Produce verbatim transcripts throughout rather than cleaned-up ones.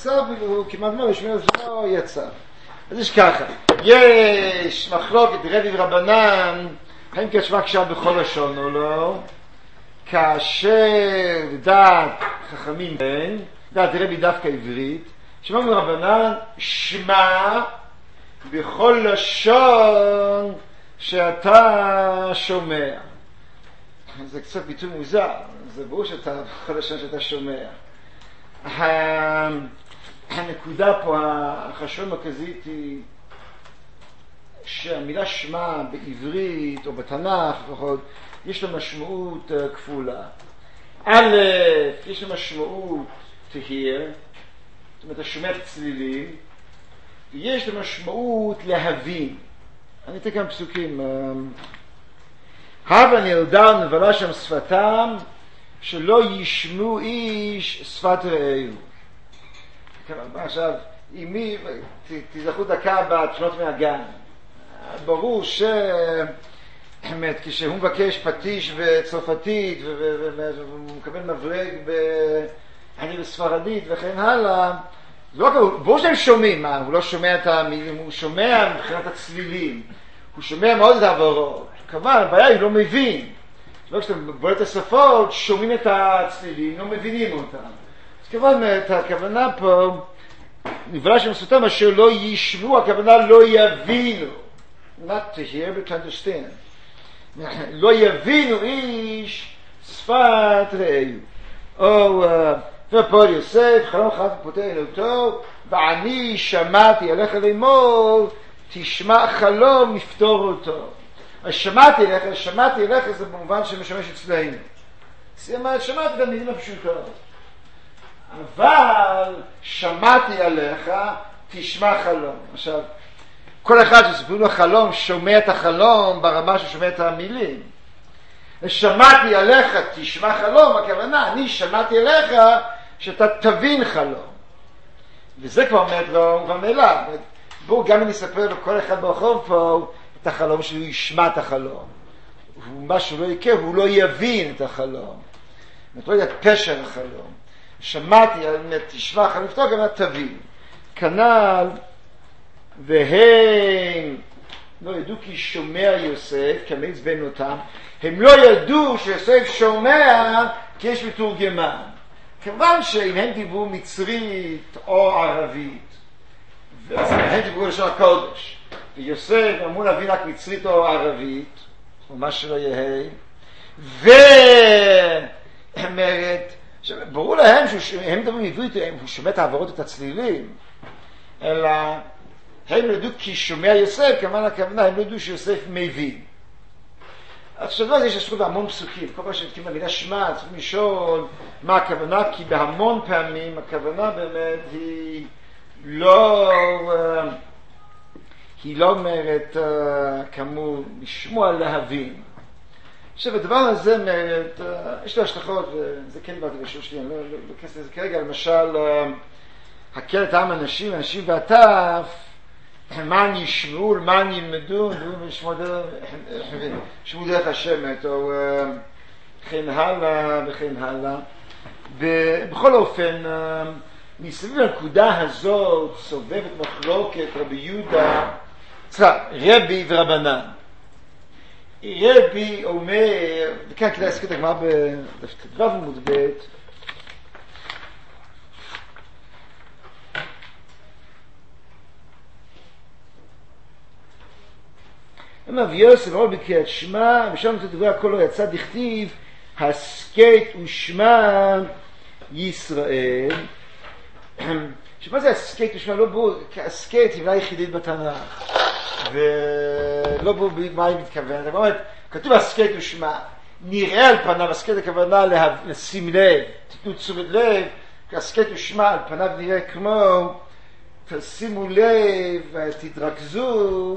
יצא אפילו כמעט לא, ישמע זה לא יצא. אז יש ככה, יש מחלוקת רבי ורבנן, האם כשמה קשר בכל לשון או לא, כאשר דעת חכמים בין, דעת רבי דווקא עברית, שמענו רבנן, שמע בכל לשון שאתה שומע. זה קצת ביטוי מוזר, זה ברור שאתה בכל לשון שאתה שומע. הנקודה פה, החשוב המרכזית היא שהמילה שמע בעברית או בתנ"ך לפחות, יש לה משמעות כפולה. א', יש לה משמעות תהיר, זאת אומרת, אתה שומע צלילים, ויש לה משמעות להבין. אני אתן כמה פסוקים. הבה נלדה נבלה שם שפתם, שלא ישמעו איש שפת רעהו. עכשיו, מי, תזכו דקה בתשונות מהגן. ברור ש... כשהוא מבקש פטיש וצרפתית והוא מקבל מברג אני בספרדית וכן הלאה, ברור שהם שומעים, מה? הוא לא שומע את המילים, הוא שומע מבחינת הצלילים, הוא שומע מאוד את העברות. כמובן, הבעיה היא לא מבין. לא כשאתם בולט את השפות, שומעים את הצלילים, לא מבינים אותם. אז כמובן, את הכוונה פה, נבלה של מסותם, אשר לא ישמעו, הכוונה לא יבינו. Not to hear, but to understand. לא יבינו איש שפת רעהו. או, ופועל יוסף, חלום חד פותח אלוהותו, ואני שמעתי עליך לאמור, תשמע חלום, נפתור אותו. אז שמעתי עליך, שמעתי עליך זה במובן שמשמש אצלנו. שמעתי את המילים הפשוטות. אבל שמעתי עליך, תשמע חלום. עכשיו, כל אחד שספרו לו חלום, שומע את החלום ברמה ששומע את המילים. שמעתי עליך, תשמע חלום, הכוונה, אני שמעתי עליך שאתה תבין חלום. וזה כבר אומרת לו, כבר מאליו. בואו גם אני אספר לו כל אחד ברחוב פה את החלום שהוא ישמע את החלום. מה שהוא לא יקר, הוא לא יבין את החלום. זאת אומרת, לא יהיה פשר החלום. שמעתי, תשמע חלום, גם אתה תבין. כנ"ל, והם לא ידעו כי שומע יוסף, כמץ בין אותם, הם לא ידעו שיוסף שומע כי יש מתורגמן. כמובן שאם הם דיברו מצרית או ערבית, ואז הם דיברו לשון הקודש, ויוסף אמרו להבין רק מצרית או ערבית, או מה שלא יהיה, ואומרת, ברור להם שהם מדברים עברית, הוא שומע את העברות את הצלילים, אלא הם לא ידעו כי שומע יוסף, כמובן הכוונה, הם לא ידעו שיוסף מבין. עכשיו לא, יש זכות בהמון פסוקים, כל פעם שתקים המילה שמע, צריכים לשאול מה הכוונה, כי בהמון פעמים הכוונה באמת היא לא, היא לא אומרת כאמור לשמוע להבין. עכשיו הדבר הזה אומרת, יש לו השלכות, וזה כן דיברתי בשביל שלי, אני לא אכנס לזה כרגע, למשל, הקל את העם אנשים, אנשים והטף, מה ישמעו, מה ילמדו, שמעו דרך השמת, או כן הלאה וכן הלאה. בכל אופן, מסביב לנקודה הזאת סובבת מחלוקת רבי יהודה, רבי ורבנן. רבי אומר, וכאן כדאי להזכיר את הגמרא בדף ט"ו עמוד ב', אמר ויוסף אמר בקריאת שמע, ושם את דברי הכל לא יצא דכתיב, הסכת ושמע ישראל. שמה זה הסכת ושמע? לא ברור, הסכת היא מילה יחידית בתנ"ך, ולא ברור מה היא מתכוונת. זאת אומרת, כתוב הסכת ושמע, נראה על פניו, הסכת הכוונה לשים לב, תתנו תשומת לב, כי הסכת ושמע על פניו נראה כמו, תשימו לב, תתרכזו,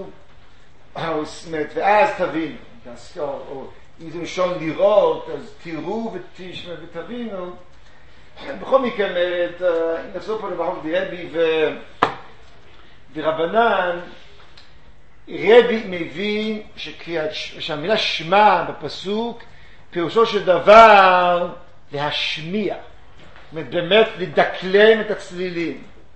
ואז תבינו, או אם זה ראשון לראות, אז תראו ותבינו. בכל מקרה, אם נחזור פה לבחור רבי ורבנן, רבי מבין שהמילה שמע בפסוק, פירושו של דבר להשמיע, באמת לדקלם את הצלילים.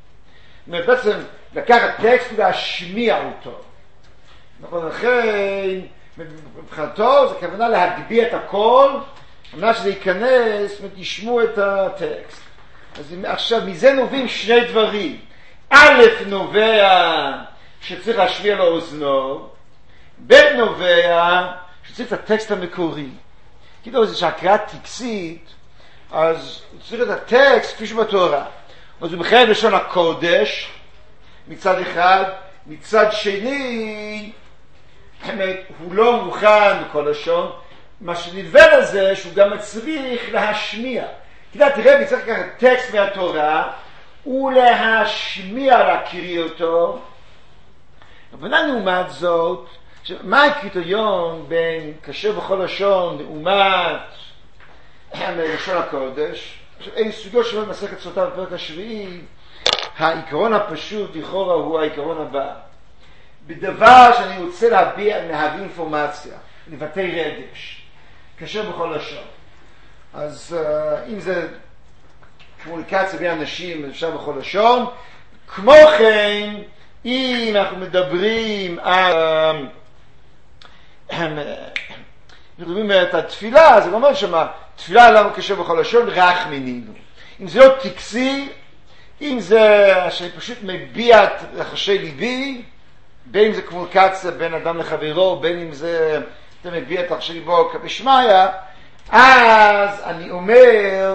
בעצם לקחת טקסט ולהשמיע אותו. נכון, לכן, מבחינתו זה כוונה להגביה את הכל, על מנת שזה ייכנס ותשמעו את הטקסט. אז עכשיו, מזה נובעים שני דברים. א' נובע שצריך להשמיע לאוזנו, ב' נובע שצריך את הטקסט המקורי. כאילו זה שהקראה טקסית, אז צריך את הטקסט כפי שבתורה. אז הוא מחייב לשון הקודש, מצד אחד, מצד שני, הוא לא מוכן בכל לשון, מה שנדבר לזה שהוא גם צריך להשמיע. כדאי תראה, צריך לקחת טקסט מהתורה, ולהשמיע להקריא אותו. אבל לעומת זאת, מה הקריטריון בין קשה בכל לשון לעומת לשון הקודש? עכשיו, אין סוגיות שלא מסכת סוטה בפרק השביעי, העיקרון הפשוט לכאורה הוא העיקרון הבא. בדבר שאני רוצה להביע, להביא אינפורמציה, לבטא רגש, קשה בכל לשון. אז uh, אם זה קומוניקציה בין אנשים, אפשר בכל לשון. כמו כן, אם אנחנו מדברים על מדברים את התפילה, זה אומר שמה, תפילה למה קשה בכל לשון, רחמנינו. אם זה לא טקסי, אם זה שאני פשוט מביע את רחשי ליבי, בין אם זה קומוניקציה בין אדם לחברו, בין אם זה אתה מביע את רחשי ליבו כבשמיה, אז אני אומר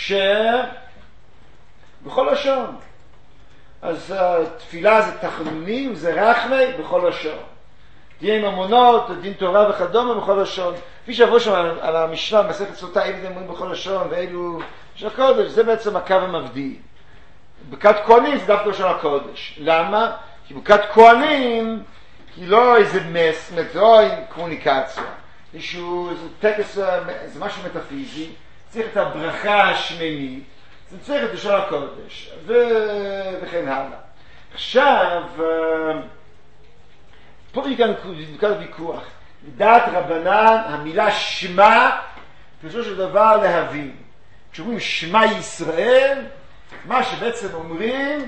שבכל לשון. אז תפילה זה תחנונים, זה רחמי בכל לשון. תהיה עם אמונות, דין תורה וכדומה בכל לשון. כפי שעברו שם על, על המשנה, מסכת סוטה, אילו דמונים בכל לשון ואילו של הקודש, זה בעצם הקו המבדיל. ברכת כהנים זה דווקא לשון הקודש. למה? כי ברכת כהנים היא לא איזה מס, לא עם קומוניקציה. איזשהו, איזה טקס, זה משהו מטאפיזי, צריך את הברכה השמינית, זה צריך את לשון הקודש, ו... וכן הלאה. עכשיו, פה כאן נקרא ויכוח. לדעת רבנן, המילה שמה, פירושו של דבר להבין. כשאומרים שמה ישראל, מה שבעצם אומרים,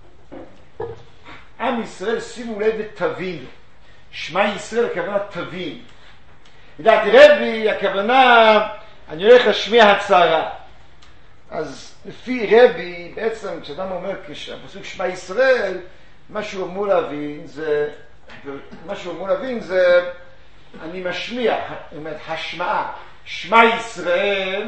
עם ישראל שימו לב ותבין. שמה ישראל הכוונה תבין. לדעת רבי, הכוונה, אני הולך להשמיע הצהרה. אז לפי רבי, בעצם כשאדם אומר הפסוק שמה ישראל, מה שהוא אמור להבין זה, מה שהוא אמור להבין זה, אני משמיע, זאת אומרת, השמעה, שמה ישראל,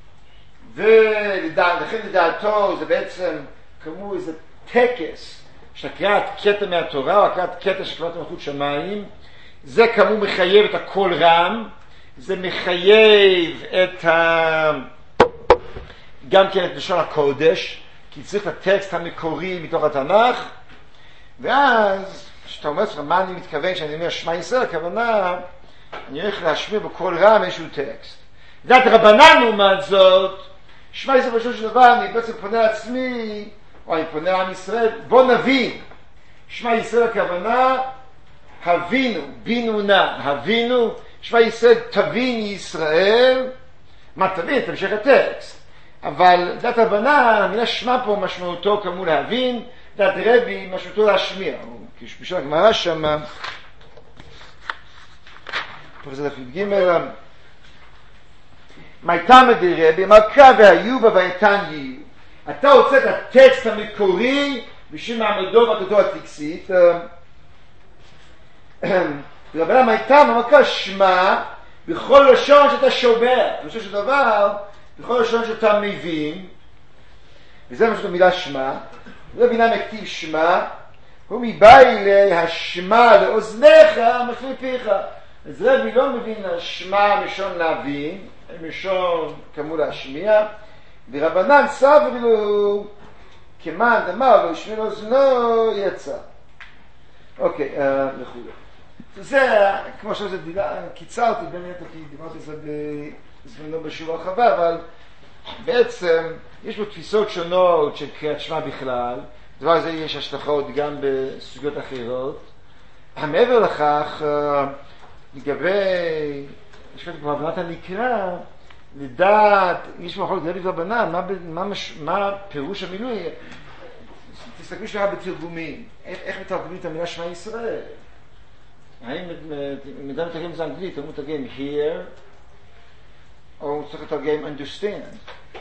ולכן לדעתו זה בעצם כמו איזה טקס, שקראת קטע מהתורה, או הקראת קטע שקראת מלכות שמיים, זה כמו מחייב את הקול רם, זה מחייב את ה... גם כן את לשון הקודש, כי צריך את הטקסט המקורי מתוך התנ"ך, ואז כשאתה אומר לך מה אני מתכוון כשאני אומר שמה ישראל, הכוונה אני הולך להשמיע בקול רם איזשהו טקסט. לדעת רבנן לעומת זאת, שמה ישראל בשביל של דבר, אני בעצם פונה לעצמי, או אני פונה לעם ישראל, בוא נבין. שמה ישראל הכוונה, הבינו, בינו נא, הבינו, שמה ישראל תבין ישראל, מה תבין? תמשיך הטקסט. אבל דת הבנה, המילה שמה פה משמעותו כמו להבין, דת רבי משמעותו להשמיע. כשבשביל הגמרא שם, פה זה דף י"ג, מייתמא דרבי, אמר קרא והיו בה ויתן יהיו. אתה רוצה את הטקסט המקורי בשביל מעמדו והתותו הטקסית. רבנן מייתמא אמר קרא שמע בכל לשון שאתה שומע. בשביל של דבר, בכל לשון שאתה מבין, וזה משהו המילה שמע, זה בינה מכתיב שמע, הוא מבעילי השמע לאוזניך מפני פיך. אז רבי לא מבין השמע משון להבין, משון כמו להשמיע, ורבנן סברו כמאן דמר לו ישמיע לאוזנו יצא. אוקיי, לכו. זה, כמו שזה קיצרתי באמת, כי דיברתי את זה בזמנו בשוב הרחבה, אבל בעצם יש בו תפיסות שונות של קריאת שמע בכלל, דבר הזה יש השלכות גם בסוגיות אחרות. מעבר לכך, לגבי, יש כאן כבר הבנת הנקרא, לדעת, יש מחלוקת רבי ורבנן, מה, מה, מה פירוש המילוי? תסתכלו שנייה בתרגומים, איך, איך מתרגמים את המילה שמע ישראל? האם מידה מתרגם את זה אנגלית, הוא מתרגם hear, או הוא צריך לתרגם understand,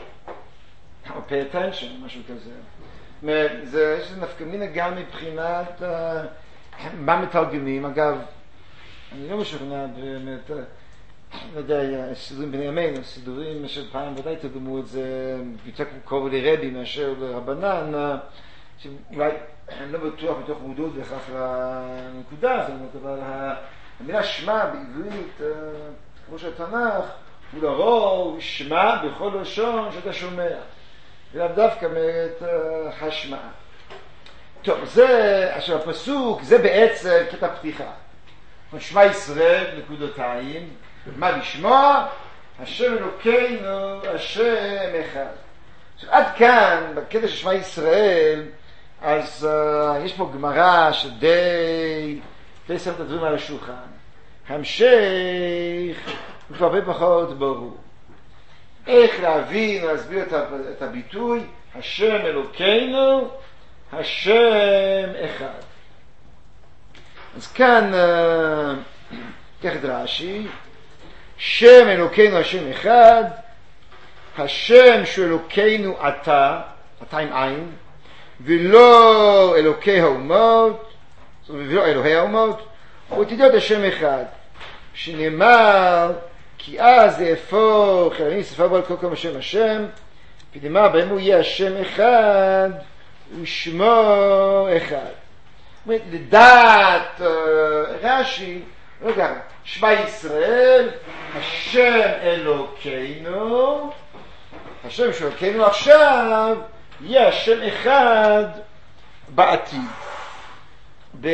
או pay attention, משהו כזה. זה, יש נפקא מינה גם מבחינת uh, מה מתרגמים. אגב, אני לא משוכנע באמת, לא יודע, סידורים בני ימינו, סידורים של פעם ודאי תרגמו את זה יותר קרוב לרבי מאשר לרבנן, שאולי אני לא בטוח מתוך מודעות בכך לנקודה הזאת, אבל המילה שמע בעברית, כמו שהתנ"ך, הוא לרוב שמע בכל לשון שאתה שומע, ולאו דווקא אומרת השמעה. טוב, זה, עכשיו הפסוק, זה בעצם קטע פתיחה. שמע ישראל, נקודותיים, מה לשמוע? השם אלוקינו, השם אחד. עכשיו, עד כאן, בקטע של שמע ישראל, אז uh, יש פה גמרא שדי די שם את הדברים על השולחן. המשך הוא כבר הרבה פחות ברור. איך להבין, להסביר את, את הביטוי השם אלוקינו, השם אחד. אז כאן uh, כך דרשי, שם אלוקינו השם אחד, השם שהוא אלוקינו אתה, אתה עם עין, ולא אלוקי האומות, ולא אלוהי האומות, ותדעות השם אחד, שנאמר, כי אז יהפוך אלוהים ספר בו על כל כל השם השם, ונאמר בהם הוא יהיה השם אחד, ושמו אחד. זאת אומרת, לדעת רש"י, לא ככה, שמע ישראל, השם אלוקינו, השם של אלוקינו עכשיו, יהיה השם אחד בעתיד. ב...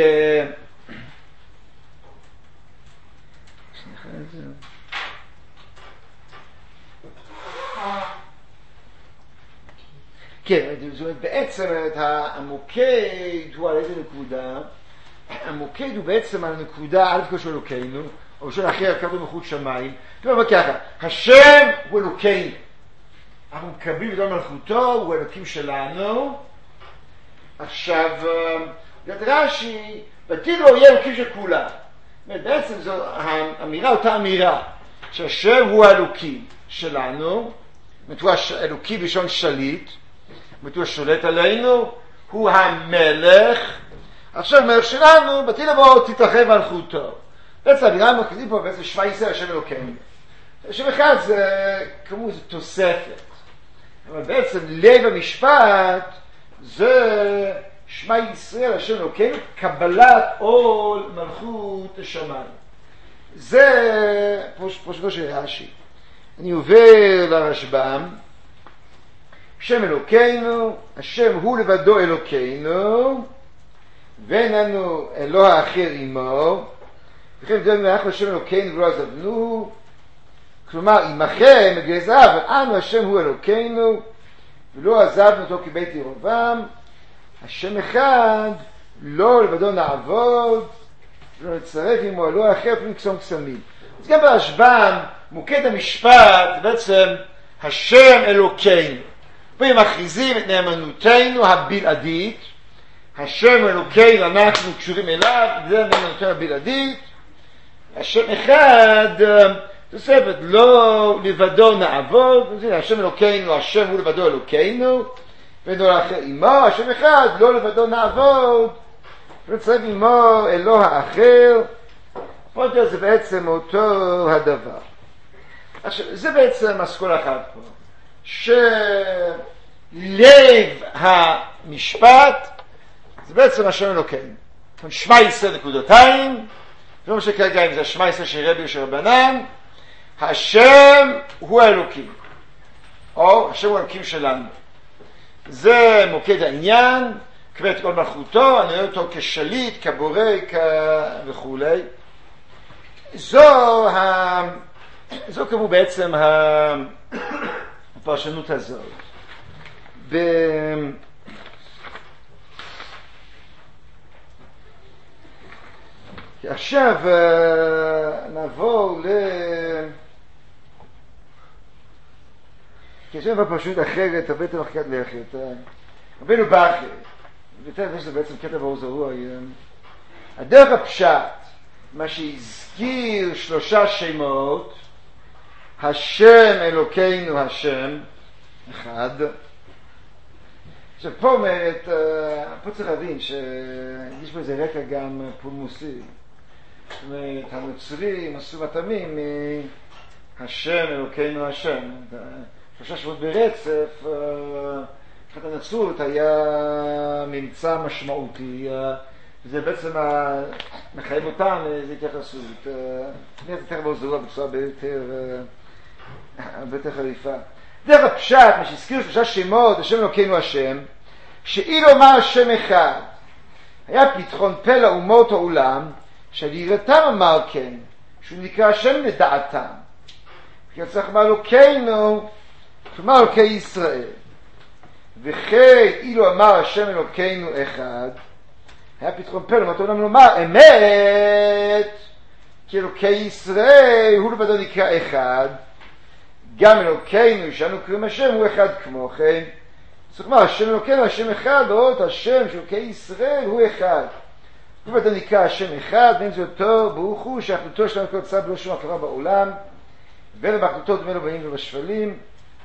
כן, זאת אומרת, בעצם המוקד הוא על איזה נקודה? המוקד הוא בעצם על הנקודה א' כל של אלוקינו, או של אחר הקו במלכות שמיים. כלומר ככה, השם הוא אלוקינו. אנחנו מקבלים את מלכותו, הוא אלוקים שלנו. עכשיו, יד רש"י, בעתיד לא יהיה אלוקים של כולם. בעצם זו האמירה, אותה אמירה, שהשם הוא האלוקים שלנו, הוא האלוקי בשון שליט, הוא השולט עלינו, הוא המלך. עכשיו המלך שלנו, בעתיד לבוא תתרחב מלכותו. בעצם האמירה המרכזית פה בעצם שמע ישראל השם אלוקינו. השם אחד זה כמו זו תוספת. אבל בעצם לב המשפט זה שמע ישראל השם אלוקינו, קבלת עול מלכות השמיים. זה פרושתו של רש"י. אני עובר לרשב"ם. השם אלוקינו, השם הוא לבדו אלוקינו, ואין לנו אלוה אחר עמו, וכן דברים אנחנו השם אלוקינו ולא עזבנו, כלומר עמכם מגלי זהב, ואנו השם הוא אלוקינו, ולא עזבנו אותו כבית ירבעם, השם אחד, לא לבדו נעבוד, ולא נצטרף עמו אלוה אחר, אפילו קסום קסמים. אז גם ברשב"ם, מוקד המשפט, בעצם השם אלוקינו. והם מכריזים את נאמנותנו הבלעדית, השם אלוקינו, אנחנו קשורים אליו, זה נאמנותנו הבלעדית, השם אחד, תוספת, לא לבדו נעבוד, השם אלוקינו, השם הוא לבדו אלוקינו, ולא אחר עמו, השם אחד, לא לבדו נעבוד, ונצטרף עמו אלוה אחר, פה זה בעצם אותו הדבר. עכשיו, זה בעצם אסכולה אחת פה. שלב המשפט זה בעצם השם אלוקינו. שמע ישראל נקודותיים, זה לא משנה כרגע אם זה שמע ישראל של רבי או של רבנן, השם הוא האלוקים, או השם הוא האלוקים שלנו. זה מוקד העניין, קבל את כל מלכותו, אני רואה אותו כשליט, כבורא וכו'. זו ה... זו כמו בעצם הפרשנות הזאת. ב... עכשיו נעבור ל... כי עכשיו בפרשנות אחרת, הרבה יותר מחקת לכת. רבנו בכר, יותר יש זה בעצם קטע באור זרוע, הדרך הפשט, מה שהזכיר שלושה שמות, השם אלוקינו השם, אחד. עכשיו פה אומרת, פה צריך להבין שיש פה איזה רקע גם פולמוסי. זאת אומרת, הנוצרים עשו מתאמים השם אלוקינו השם. שלושה שבועות ברצף, אחת הנצרות היה ממצא משמעותי, זה בעצם מחייב אותם איזו התייחסות. זה יותר בעוזרו בצורה ביותר, ביותר חריפה. דרך הפשט, מה שהזכירו שלושה שמות, השם אלוקינו השם, שאילו אמר השם אחד, היה פתחון פה לאומות העולם, שעל יראתם אמר כן, שהוא נקרא השם לדעתם. כי צריך לומר אלוקינו, כלומר אלוקי ישראל. וכן, אילו אמר השם אלוקינו אחד, היה פתחון פה לאומות העולם לומר, אמת, כי אלוקי ישראל הוא לבדו נקרא אחד, גם אלוקינו שאנו קוראים השם הוא אחד כמו כן. זאת אומרת, השם אלוקינו השם אחד, או השם של אלוקי ישראל הוא אחד. הוא בדו נקרא השם אחד, ואין זה אותו ברוך הוא שאחדותו שלנו כל צד לא שום הכרה בעולם, ולבאחדותו דומה לו בנים ובשפלים.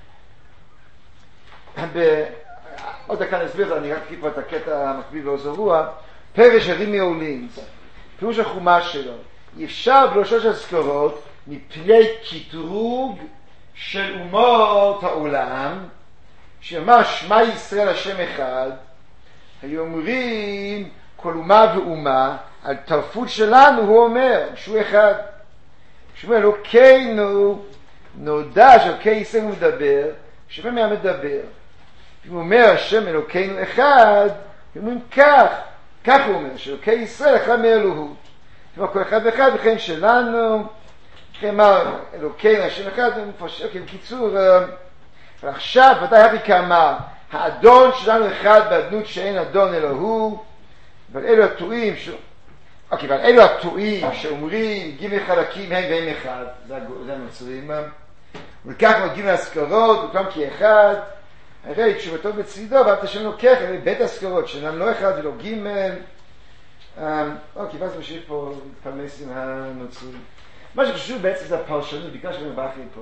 עוד דקה נסביר, אני רק אקריא פה את הקטע המקביל בעוז הרוח. פרש הרימי אולינס, פירוש החומש שלו, אפשר בלא שלוש הזכרות מפני קטרוג של אומות העולם, שאמר שמע ישראל השם אחד, היו אומרים כל אומה ואומה, על תרפות שלנו הוא אומר שהוא אחד. כשאומר אלוקינו נודע שאלוקי ישראל הוא מדבר, שווה מה מדבר. הוא אומר השם אלוקינו אחד, הוא אומר כך, כך הוא אומר, שאלוקי ישראל אחד מאלוהות. כלומר כל אחד ואחד וכן שלנו, כלומר אלוקינו השם אחד, בקיצור, ועכשיו ודאי הריקה אמר, האדון שלנו אחד באדנות שאין אדון אלא הוא, אבל אלו הטועים ש... אוקיי, אבל אלו הטועים שאומרים גימי חלקים הם והם אחד, זה, זה הנוצרים, וכך מגיעים להזכרות, וכולם כי אחד, הרי תשובתו בצדו, ואהבת השם לוקח, הרי בית הזכרות, שאינם לא אחד ולא גימל, אוקיי, ואז משאיר פה להתפלמס עם הנוצרים. מה שחשוב בעצם זה הפרשנות, בגלל שאני מבחר פה.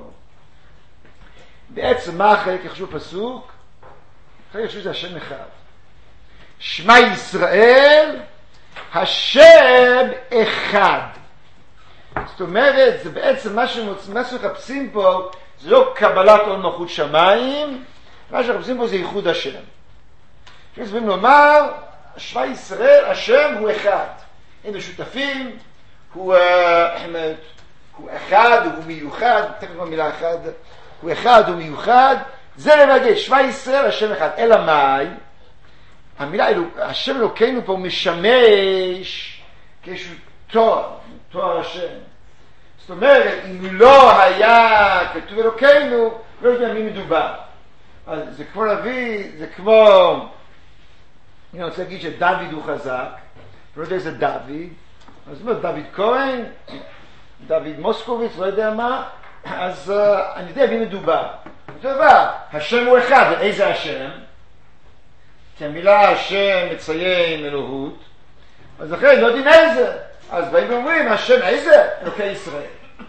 בעצם מה החלק יחשוב פסוק? החלק יחשוב זה השם אחד. שמע ישראל, השם אחד. זאת אומרת, זה בעצם מה שמחפשים פה, זה לא קבלת עול מלכות שמיים, מה שמחפשים פה זה ייחוד השם. כשבאים לומר, שמע ישראל, השם הוא אחד. הם משותפים, הוא, הוא אחד, הוא מיוחד, תכף במילה אחד, הוא אחד, הוא מיוחד, זה לבגש, שמע ישראל, השם אחד. אלא מאי? המילה אלו, השם אלוקינו פה משמש כשהוא תואר, תואר השם. זאת אומרת, אם לא היה כתוב אלוקינו, לא יודע מי מדובר. אז זה כמו להביא, זה כמו, אני רוצה להגיד שדוד הוא חזק, לא יודע איזה דוד, אז זאת אומרת, דוד כהן, דוד מוסקוביץ, לא יודע מה, אז uh, אני יודע מי מדובר. אותו דבר, השם הוא אחד, איזה השם? כי המילה השם מציין אלוהות, אז אחרי לא יודעים איזה, אז באים ואומרים השם איזה? אלוקי ישראל.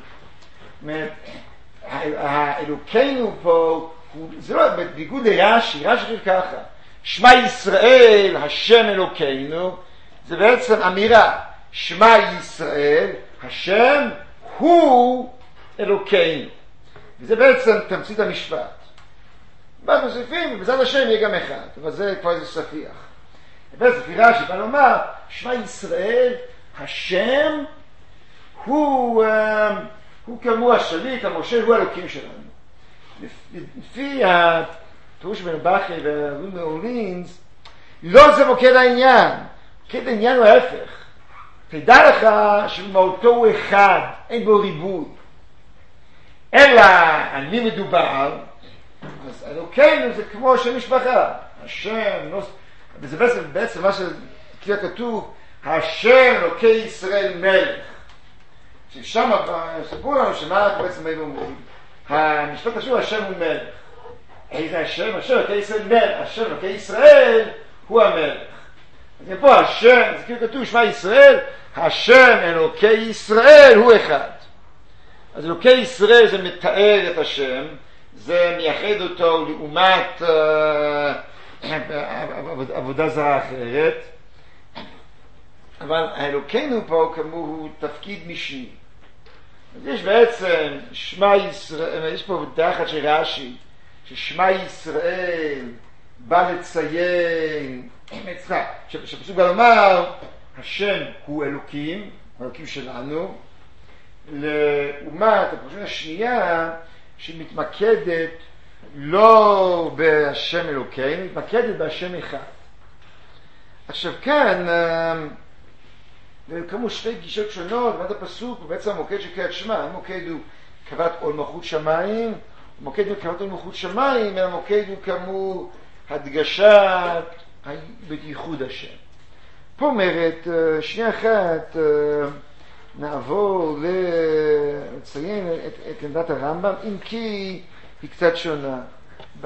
האלוקינו פה, זה לא, בניגוד לרש"י, רש"י חושב ככה, שמע ישראל השם אלוקינו, זה בעצם אמירה, שמע ישראל השם הוא אלוקינו, וזה בעצם תמצית המשפט. ואז מוסיפים, ובצד השם יהיה גם אחד, אבל זה כבר איזה ספיח. ובעצם ספירה שבא לומר, שמע ישראל, השם הוא, הוא כמו השליט, המשה הוא אלוקים שלנו. לפי הפירוש בן בכי והרון מאולינס, לא זה מוקד העניין. מוקד העניין הוא ההפך. תדע לך שבמהותו הוא אחד, אין בו ריבוי. אלא על מי מדובר, אז אלוקינו זה כמו שם משפחה, השם, וזה בעצם, בעצם מה שכתוב כתוב, השם אלוקי ישראל מלך. ששם ספרו לנו שמה אנחנו בעצם באים אומרים, המשפט השם, השם הוא מלך. איזה השם? השם אלוקי ישראל מלך, השם אלוקי ישראל הוא המלך. אז פה השם, זה כאילו כתוב שמע ישראל, השם אלוקי ישראל הוא אחד. אז אלוקי ישראל זה מתאר את השם, זה מייחד אותו לעומת עבודה זרה אחרת, אבל האלוקינו פה כאמור הוא תפקיד משני. אז יש בעצם שמע ישראל, יש פה דעה אחת של רש"י, ששמע ישראל בא לציין, שפסוק בא לומר, השם הוא אלוקים, אלוקים שלנו, לעומת הפרשנות השנייה שמתמקדת לא בהשם אלוקינו, מתמקדת בהשם אחד. עכשיו כאן, וכמו שתי גישות שונות, ועד הפסוק הוא בעצם המוקד של קריאת שמע, המוקד הוא קבלת עול מלכות שמיים, המוקד הוא קבלת עול מלכות שמיים, והמוקד הוא כמו הדגשת ייחוד השם. פה אומרת, שנייה אחת, נעבור לציין את, את עמדת הרמב"ם, אם כי היא קצת שונה. ב...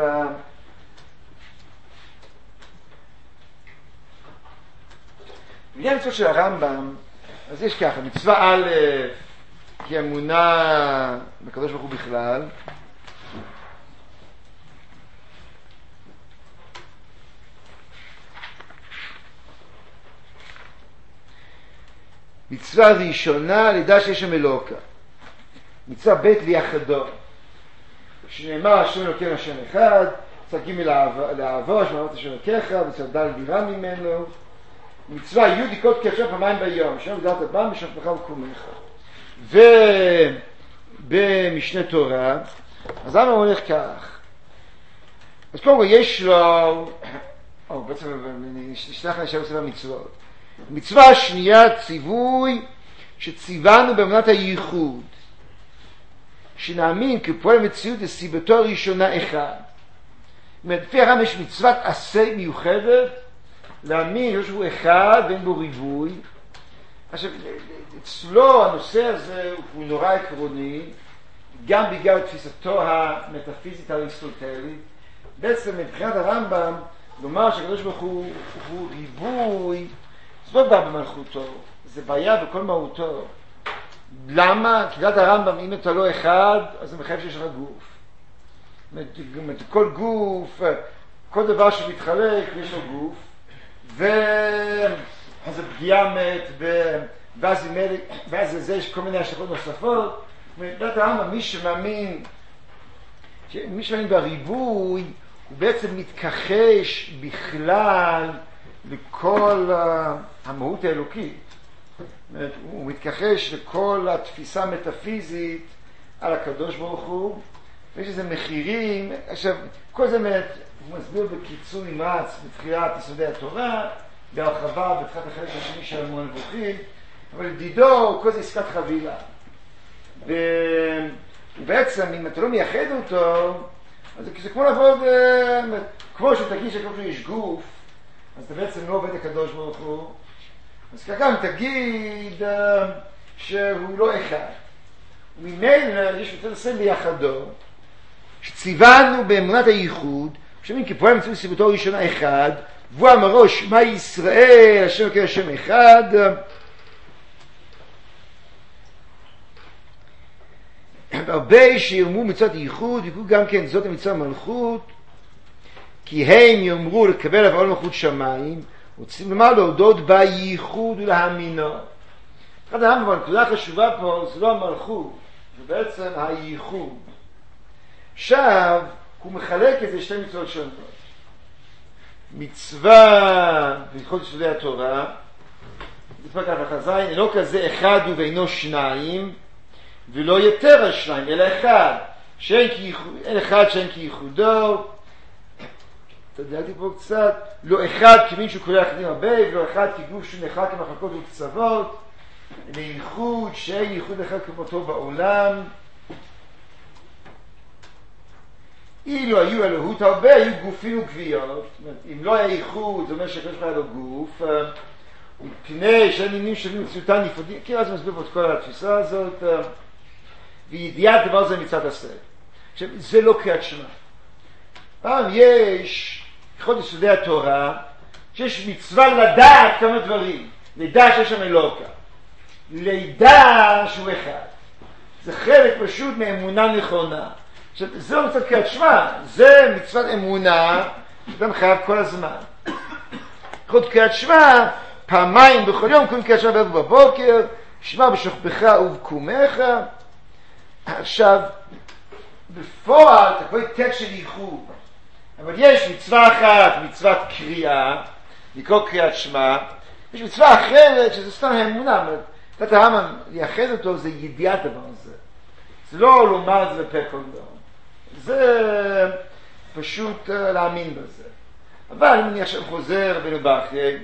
בגלל המצוות של הרמב"ם, אז יש ככה, מצווה א' היא אמונה בקדוש ברוך הוא בכלל, מצווה ראשונה לידע שיש שם אלוקה, מצווה ב' ליחדו, שנאמר השם אלוקינו השם אחד, מצווה ג' לעבור, שמעת השם אלוקיך, מצווה ד' דירה ממנו, מצווה י' לקרוא קדשו פעמיים ביום, שם וגדלת בם בשמך וקומך. ובמשנה תורה, אז למה הוא הולך כך? אז קודם כל יש לו, או בעצם נשלח לשם ספר מצוות. מצווה השנייה ציווי שציוונו באמונת הייחוד, שנאמין כי פועל מציאות לסיבתו הראשונה אחד. לפי הרמב"ם יש מצוות עשה מיוחדת, להאמין שהוא אחד ואין בו ריבוי. עכשיו, אצלו הנושא הזה הוא נורא עקרוני, גם בגלל תפיסתו המטאפיזית האריסטוטלית. בעצם מבחינת הרמב"ם, לומר שהקדוש ברוך הוא הוא ריבוי, זה לא בא במלכותו, זה בעיה בכל מהותו. למה? כי לדעת הרמב"ם, אם אתה לא אחד, אז זה מחייב שיש לך גוף. כל גוף, כל דבר שמתחלק, יש לו גוף. ואז הפגיעה מת, ואז, ואז זה יש כל מיני השלכות נוספות. לדעת הרמב"ם, מי שמאמין, מי שמאמין בריבוי, הוא בעצם מתכחש בכלל לכל המהות האלוקית. הוא מתכחש לכל התפיסה המטאפיזית על הקדוש ברוך הוא, ויש איזה מחירים. עכשיו, כל זה באמת, הוא מסביר בקיצור נמרץ בתחילת יסודי התורה, בהרחבה בתחילת החלק השני של המון הנבוכים, אבל לדידו, כל זה עסקת חבילה. ובעצם, אם אתה לא מייחד אותו, אז זה כמו לעבוד, כמו שתגיד שכמו שיש גוף, אז אתה בעצם לא עובד הקדוש ברוך הוא, אז ככה תגיד שהוא לא אחד. וממילא יש יותר לסיים ביחדו, שציוונו באמונת הייחוד, שומעים כי פועל מצוות סיבתו ראשונה אחד, והוא אמר ראש, מה ישראל, השם אלוקינו השם אחד. הרבה שיאמרו מצוות ייחוד, יקראו גם כן זאת המצווה מלכות, כי הם יאמרו לקבל עול מלכות שמיים, רוצים לומר להודות בייחוד ולהאמינו. אחד הרמב"ם, הנקודה החשובה פה זה לא המלכות, זה בעצם הייחוד. עכשיו הוא מחלק את זה שתי מצוות שונות. מצווה בהלכות יסודי התורה, זה כבר ככה חז"ל, אינו כזה אחד ובינו שניים, ולא יותר השניים, אלא אחד, שאין כייחוד, אין אחד שאין כייחודו. תדעתי פה קצת, לא אחד כמין שהוא כולל אחדים הרבה, ולא אחד כגוף שהוא נחלק כמחלקות וקצוות, לייחוד שאין ייחוד אחד כמותו בעולם. אילו היו אלוהות הרבה, היו גופים וגביות. אם לא היה ייחוד, זה אומר שהקדוש ברוך הוא היה לו גוף, מפני שהעניינים שלי מציאותן נפרדים, כי אז מסביר פה את כל התפיסה הזאת, וידיעת דבר זה מצד עשה. עכשיו, זה לא קריאת שמע. פעם יש, בכל יסודי התורה, שיש מצווה לדעת כמה דברים, לידע שיש שם אלוקה, לידע שהוא אחד. זה חלק פשוט מאמונה נכונה. זה לא מצוות קריאת שמע, זה מצוות אמונה, שאדם חייב כל הזמן. חוד קריאת שמע, פעמיים בכל יום, קוראים קריאת שמע בערב ובבוקר, שמע בשוכבך ובקומך. עכשיו, בפועל, אתה קורא טקסט של ייחוד, אבל יש מצווה אחת, מצוות קריאה, לקרוא קריאת שמע, יש מצווה אחרת שזה סתם האמונה, תת הרמב"ם לייחד אותו זה ידיעת דבר הזה. זה לא לומר את זה בפה כל דבר. זה פשוט להאמין בזה. אבל אם אני עכשיו חוזר בנו באחרי,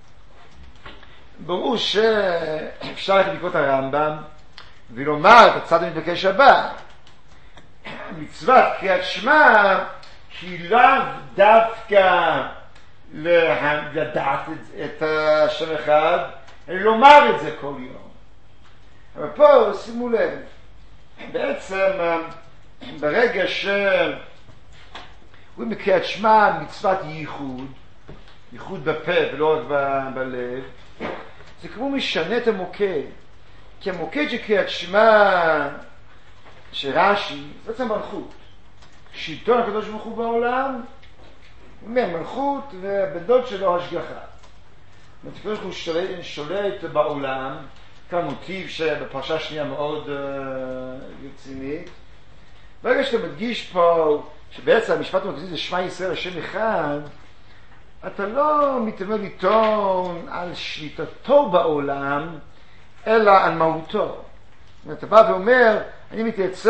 ברור שאפשר ללכת לקרוא את הרמב"ם ולומר את הצד המתבקש הבא. מצוות קריאת שמע היא לאו דווקא לדעת את השם אחד, אלא לומר את זה כל יום. אבל פה שימו לב, בעצם ברגע שהוא מקריאת שמע מצוות ייחוד, ייחוד בפה ולא רק ב- בלב, זה כמו משנה את המוקד. כי המוקד של קריאת שמע שרש"י זה בעצם מלכות. שלטון הקדוש ברוך הוא בעולם, הוא אומר מלכות ובדוד שלו השגחה. הקדוש ברוך הוא שולט, שולט בעולם, כאן מוטיב שבפרשה שנייה מאוד uh, רצינית. ברגע שאתה מדגיש פה שבעצם המשפט המרכזי זה שמע ישראל השם אחד, אתה לא מתאמן לטעון על שליטתו בעולם, אלא על מהותו. אתה בא ואומר, אני מתייצב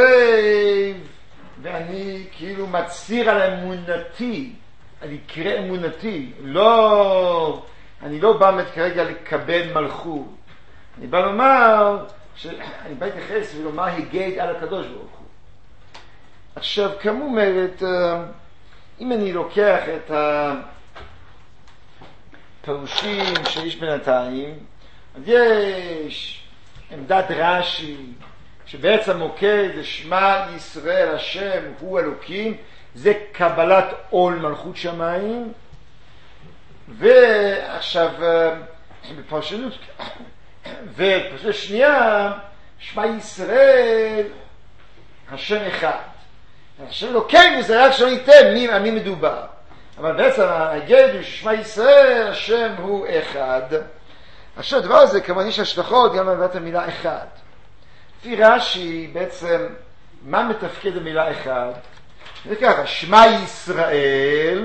ואני כאילו מצהיר על אמונתי, על יקרה אמונתי. לא, אני לא בא כרגע לקבל מלכות. אני בא לומר, אני בא להתייחס ולומר היגד על הקדוש ברוך הוא. עכשיו, כמו אומרת, אם אני לוקח את הפירושים שיש בינתיים, אז יש עמדת רש"י, שבעצם מוקד זה שמע ישראל השם הוא אלוקים, זה קבלת עול מלכות שמיים. ועכשיו בפרשנות ופרשנות שנייה, שמע ישראל השם אחד. השם אלוקים זה רק שלא ניתן מי, מי מדובר, אבל בעצם ההיגד הוא ששמע ישראל השם הוא אחד. עכשיו הדבר הזה כמובן יש השלכות גם על המילה אחד. לפי רש"י בעצם מה מתפקד המילה אחד? זה ככה, שמע ישראל,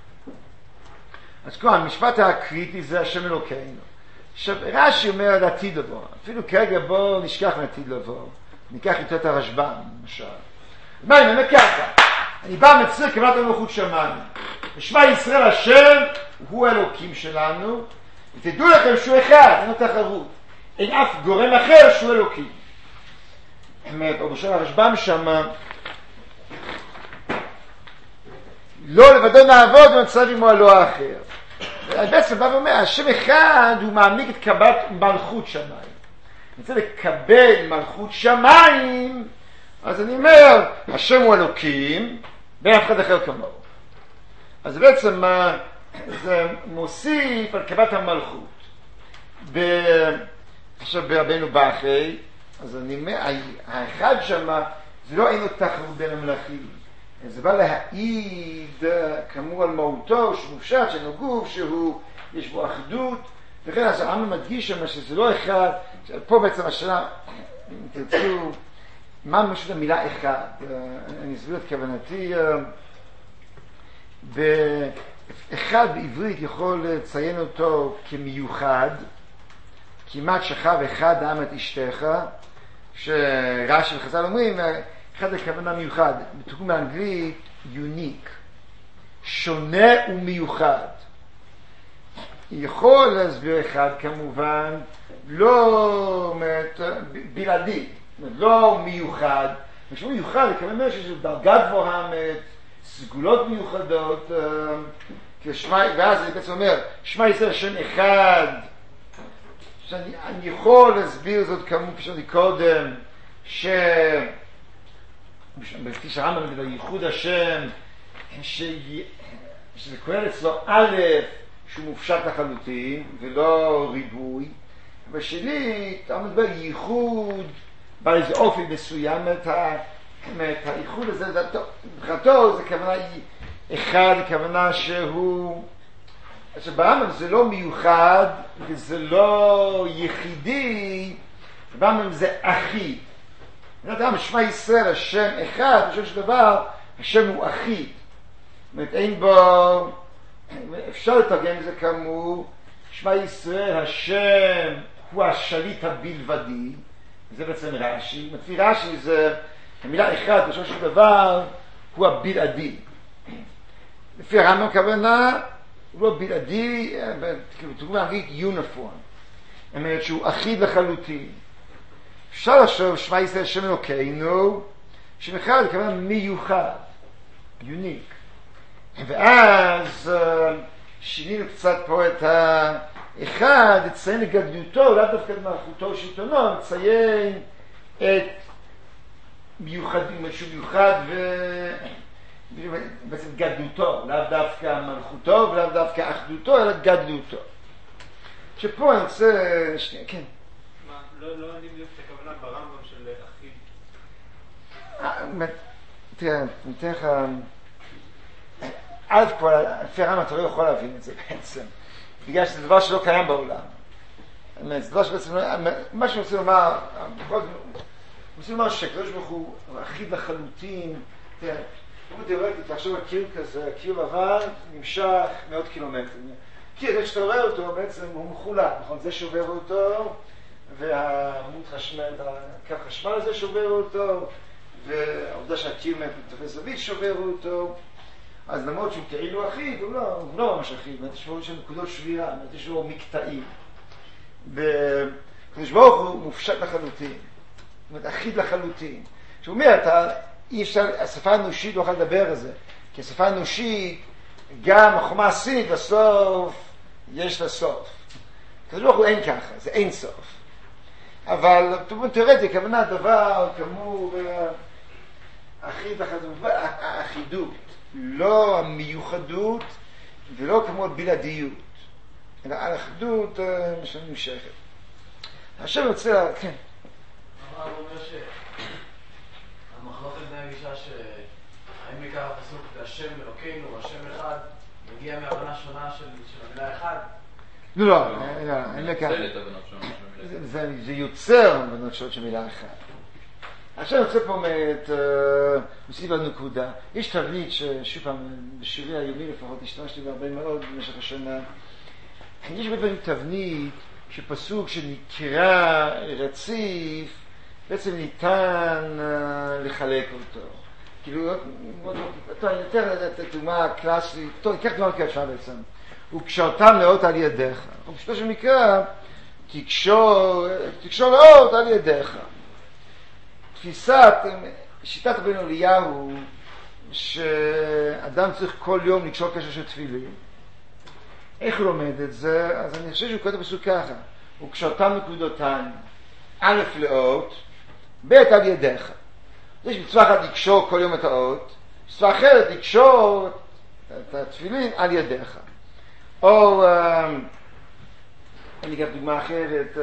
אז כלומר המשפט הקריטי זה השם אלוקינו. עכשיו רש"י אומר על עתיד לבוא, אפילו כרגע בואו נשכח מעתיד לבוא, ניקח איתו את הרשב"ם למשל. מה אני אומר ככה, אני בא מצריך קבלת המלכות שמיים, שמע ישראל השם הוא אלוקים שלנו, ותדעו לכם שהוא אחד, אין לו תחרות, אין אף גורם אחר שהוא אלוקים. או בשביל הרשב"ם שמה, לא לבדו נעבוד במצב עמו הלא האחר. בעצם בא ואומר, השם אחד הוא מעמיק את קבלת מלכות שמיים. אני רוצה לקבל מלכות שמיים, אז אני אומר, השם הוא אלוקים, ואין אף אחד אחר כמוהו. אז בעצם זה מוסיף על קבלת המלכות. עכשיו ברבנו באחרי, אז אני אומר, האחד שמה, זה לא אין לו תחרות בין המלכים. זה בא להעיד כאמור על מהותו, שמופשט, שאינו גוף, שהוא, יש בו אחדות, וכן אז הרמב"ם מדגיש שמה שזה לא אחד, פה בעצם השאלה, אם תרצו, מה משהו המילה אחד? אני אסביר את כוונתי, באחד בעברית יכול לציין אותו כמיוחד, כמעט שכב אחד העם את אשתך, שרש"י וחז"ל אומרים, אחד הכוונה מיוחד, בתרגום באנגלית, unique, שונה ומיוחד. יכול להסביר אחד כמובן, לא בלעדי, לא מיוחד. כשהוא מיוחד, כמובן שיש דרגה גבוהה, סגולות מיוחדות, ואז אני בעצם אומר, שמע ישראל השם אחד, שאני אני יכול להסביר זאת כמו פשוט קודם, ש... בפי שהרמב"ם מדבר ייחוד השם, ש... שזה כולל אצלו א', שהוא מופשט לחלוטין ולא ריבוי, ושני, אתה מדבר ייחוד בעל איזה אופי מסוים, את הייחוד הזה, מבחינתו זה כוונה אחד, כוונה שהוא, שברמב"ם זה לא מיוחד וזה לא יחידי, ברמב"ם זה אחיד. אדם, שמע ישראל, השם אחד, בשביל של דבר, השם הוא אחיד. זאת אומרת, אין בו, אפשר לתרגם את זה כאמור, שמע ישראל, השם הוא השליט הבלבדי, זה בעצם רש"י. לפי רש"י זה, המילה אחד, בשביל של דבר, הוא הבלעדי. לפי הרמב"ם כוונה, הוא לא בלעדי, בתרגום האנגלית יונפורם. זאת אומרת שהוא אחיד לחלוטין. אפשר לחשוב שמע ישראל השם אלוקינו, שם אחד כוונה מיוחד, יוניק. ואז שינינו קצת פה את האחד, לציין את גדלותו, לאו דווקא את מלכותו ושלטונו, לציין את מיוחדים, משהו מיוחד ו... בעצם גדלותו, לאו דווקא מלכותו ולאו דווקא אחדותו, אלא גדלותו. שפה אני רוצה... שנייה, כן. מה, לא, לא אני מבין את הכוונה ברמב"ם של אחיד. תראה, ניתן לך... עד כבר, לפי הרמב"ם אתה לא יכול להבין את זה בעצם, בגלל שזה דבר שלא קיים בעולם. זה דבר שבעצם... מה שאני רוצה לומר, בכל זאת, אני רוצה לומר שקדוש ברוך הוא אחיד לחלוטין, תראה, הוא תיאורטי, תחשוב על קיר כזה, קיר לבן נמשך מאות קילומטרים. קיר, זה שאתה רואה אותו, בעצם הוא מחולק, נכון? זה שובר אותו, והעמוד חשמל, הקו חשמל הזה שובר אותו, והעובדה שהקיר תופס זווית שובר אותו. אז למרות שהוא כאילו אחיד, הוא לא, הוא לא ממש אחיד, יש לו נקודות שבירה, יש לו מקטעים. בקדוש ברוך הוא מופשט לחלוטין, זאת אומרת, אחיד לחלוטין. שהוא אומר, אתה... אי אפשר, השפה האנושית לא יכולה לדבר על זה, כי השפה האנושית, גם החומה הסינית בסוף, יש לה סוף. כזה ברוך הוא אין ככה, זה אין סוף. אבל תיאורטי, כוונה דבר כאמור, אחיד, האחידות, לא המיוחדות, ולא כמו בלעדיות, אלא האחדות שנמשכת. השם רוצה, כן. הרב אומר ש... המחלוקת בין הגישה שהאם עיקר הפסוק והשם אלוקינו והשם אחד מגיע מהבנה שונה של המילה אחד? לא, לא, אין לכך. זה יוצר הבנות שונות של מילה אחת. עכשיו אני רוצה פה אומרת, מוסיף על נקודה. יש תבנית ששוב פעם, בשירי היומי לפחות השתמשתי בהרבה מאוד במשך השנה. יש בדברים תבנית שפסוק שנקרא רציף, בעצם ניתן uh, לחלק אותו. כאילו, אתה יותר לדעת את הדוגמה הקלאסית, טוב, ניקח דוגמה כעכשיו בעצם. וקשרתם לאות על ידיך. ופשוטו של מקרא, תקשור, תקשור לאות על ידיך. תפיסת, שיטת בן אליהו, שאדם צריך כל יום לקשור קשר של תפילין. איך הוא לומד את זה? אז אני חושב שהוא כותב פסוק ככה. וקשרתם נקודותיים. א' לאות, ב' על ידיך. יש מצווה אחת לקשור כל יום את האות, מצווה אחרת לקשור את התפילין על ידיך. או, אני אקח דוגמה אחרת,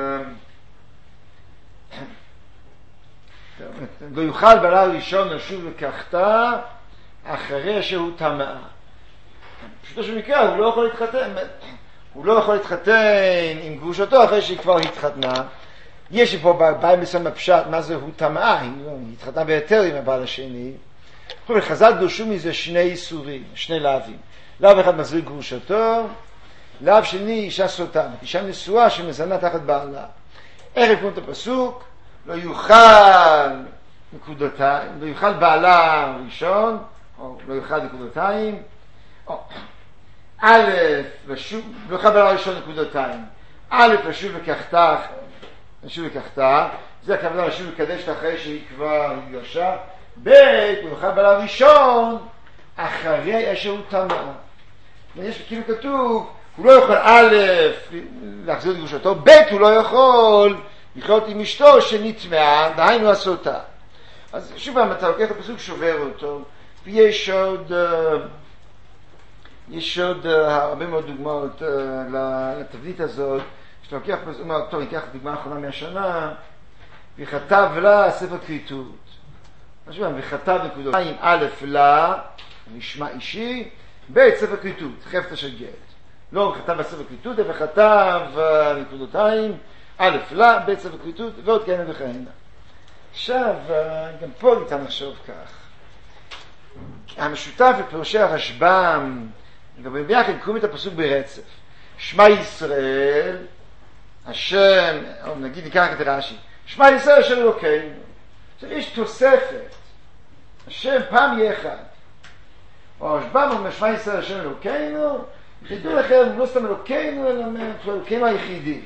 לא יוכל בעלה הראשון לשוב לקחתה אחרי שהוא טמא. פשוטו של מקרה, הוא לא יכול להתחתן, הוא לא יכול להתחתן עם גרושתו אחרי שהיא כבר התחתנה. יש פה בעיה מסוים הפשט, מה זה הוא טמאה, היא התחתנה ביותר עם הבעל השני. חז"ל דרשו מזה שני איסורים, שני לאווים. לאו אחד מזריק גרושתו, לאו שני אישה סוטה, אישה נשואה שמזנה תחת בעלה. איך יקום את הפסוק? לא יוכל נקודותיים, לא יוכל בעלה ראשון, או לא יוכל נקודותיים, או א', לשוב, לא יוכל בעלה ראשון נקודותיים, א', לשוב לקחתה, לשוב לקחתה, זה הכוונה לשוב לקדש אחרי שהיא כבר התגרשה, ב', הוא יוכל בעלה ראשון, אחרי אשר הוא טמא. יש כאילו כתוב, הוא לא יכול א', להחזיר את גרושתו, ב', הוא לא יכול לחיות עם אשתו שנטמעה, דהיינו הסוטה. אז שוב פעם, אתה לוקח את הפסוק, שובר אותו, ויש עוד, יש עוד uh, הרבה מאוד דוגמאות uh, לתבנית הזאת, שאתה לוקח, הוא אומר, טוב, ניקח דוגמה האחרונה מהשנה, וכתב לה ספר כריתות. משהו מה, וכתב נקודותיים, א' לה, נשמע אישי, ב' ספר כריתות, חפצה של גט. לא כתב בספר כריתות, אבל כתב uh, נקודותיים, א' לה, ב' ספר כריתות, ועוד כהנה וכהנה. עכשיו, uh, גם פה ניתן לחשוב כך. המשותף לפירושי הרשב"ם, גם ביחד קוראים את הפסוק ברצף. שמע ישראל, השם, או נגיד ניקח את רש"י, שמע ישראל השם אלוקינו. עכשיו יש תוספת, השם פעם יהיה אחד. או הרשב"ם אומר שמע ישראל השם אלוקינו, תדעו לכם, לא סתם אלוקינו, אלא אלוקינו היחידי.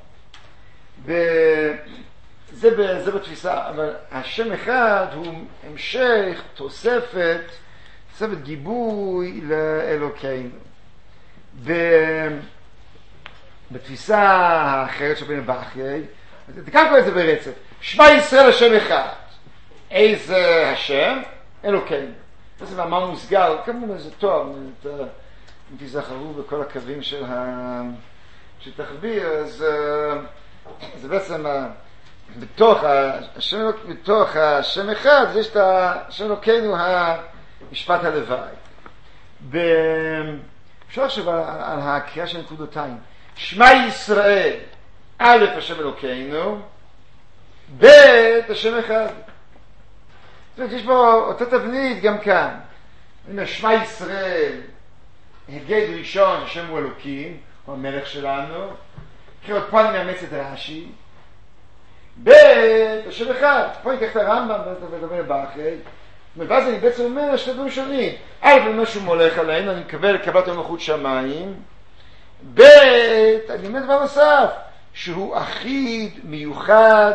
זה, זה בתפיסה, אבל השם אחד הוא המשך, תוספת, תוספת גיבוי לאלוקינו. בתפיסה האחרת של בן בכיי, תקרא כל זה ברצף. שמע ישראל השם אחד. איזה השם? אלוקינו. זה מאמר מוסגר, כמובן זה טוב, אם תזכרו בכל הקווים של התחביר, אז זה בעצם בתוך השם, בתוך השם אחד, יש את השם אלוקינו המשפט הלוואי. אפשר לחשוב על הקריאה של נקודותיים. שמע ישראל, א' השם אלוקינו, ב' השם אחד. זאת אומרת, יש פה אותה תבנית גם כאן. שמע ישראל, הגד ראשון, השם הוא אלוקים, הוא המלך שלנו. עוד פה אני מאמץ את רש"י. ב' השם אחד. פה אני אקח את הרמב"ם ודבר בכי. ואז אני בעצם אומר שתי דברים שונים. א' אומר שהוא מולך עלינו, אני מקבל קבלת מלכות שמיים. ב' אני אומר דבר נוסף, שהוא אחיד, מיוחד,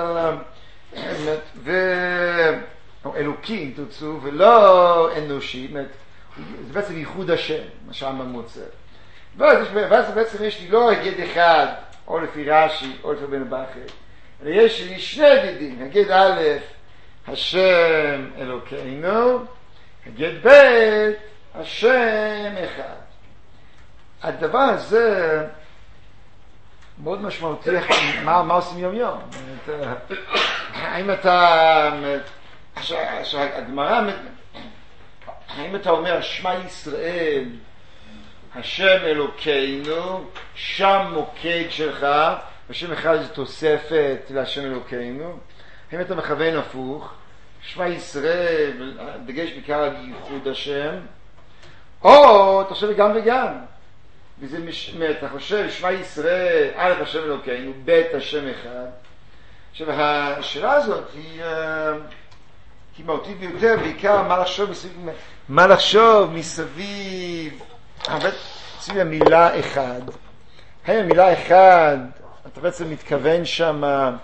ואלוקי, אם תרצו, ולא אנושי. זה בעצם ייחוד השם, מה שהרמב"ם מוצא. ואז בעצם יש לי לא הגד אחד, או לפי רש"י, או לפי בן בכי, אלא יש לי שני הגדים. הגד א', השם אלוקינו, הגד ב', השם אחד. הדבר הזה מאוד משמעותי, מה, מה עושים יום יום? האם אתה, הגמרא, האם אתה אומר, שמע ישראל, השם אלוקינו, שם מוקד שלך, השם אחד זה תוספת להשם אלוקינו, האם אתה מכוון הפוך, שמע ישראל, דגש בעיקר על ייחוד השם, או אתה חושב גם וגם, וזה משמעת, אתה חושב שמע ישראל, א' השם אלוקינו, ב' השם אחד. עכשיו השאלה הזאת היא, היא מהותית ביותר, בעיקר מה לחשוב מסביב, מה לחשוב מסביב, מסביב המילה אחד. האם המילה אחד, אתה בעצם מתכוון שם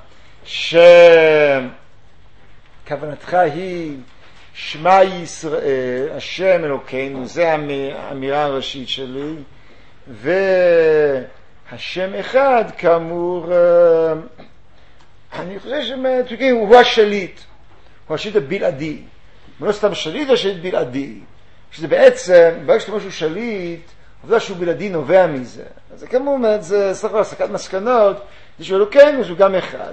שכוונתך היא שמע ישראל, השם אלוקינו, זה האמירה הראשית שלי, והשם אחד כאמור, אני חושב שהוא השליט, הוא השליט הבלעדי. לא סתם שליט, הוא השליט בלעדי. שזה בעצם, ברגע שאתה אומר שהוא שליט, עובדה שהוא בלעדי נובע מזה. אז זה כמובן, זה סך הכל הסקת מסקנות, זה שהוא אלוקינו, שהוא גם אחד.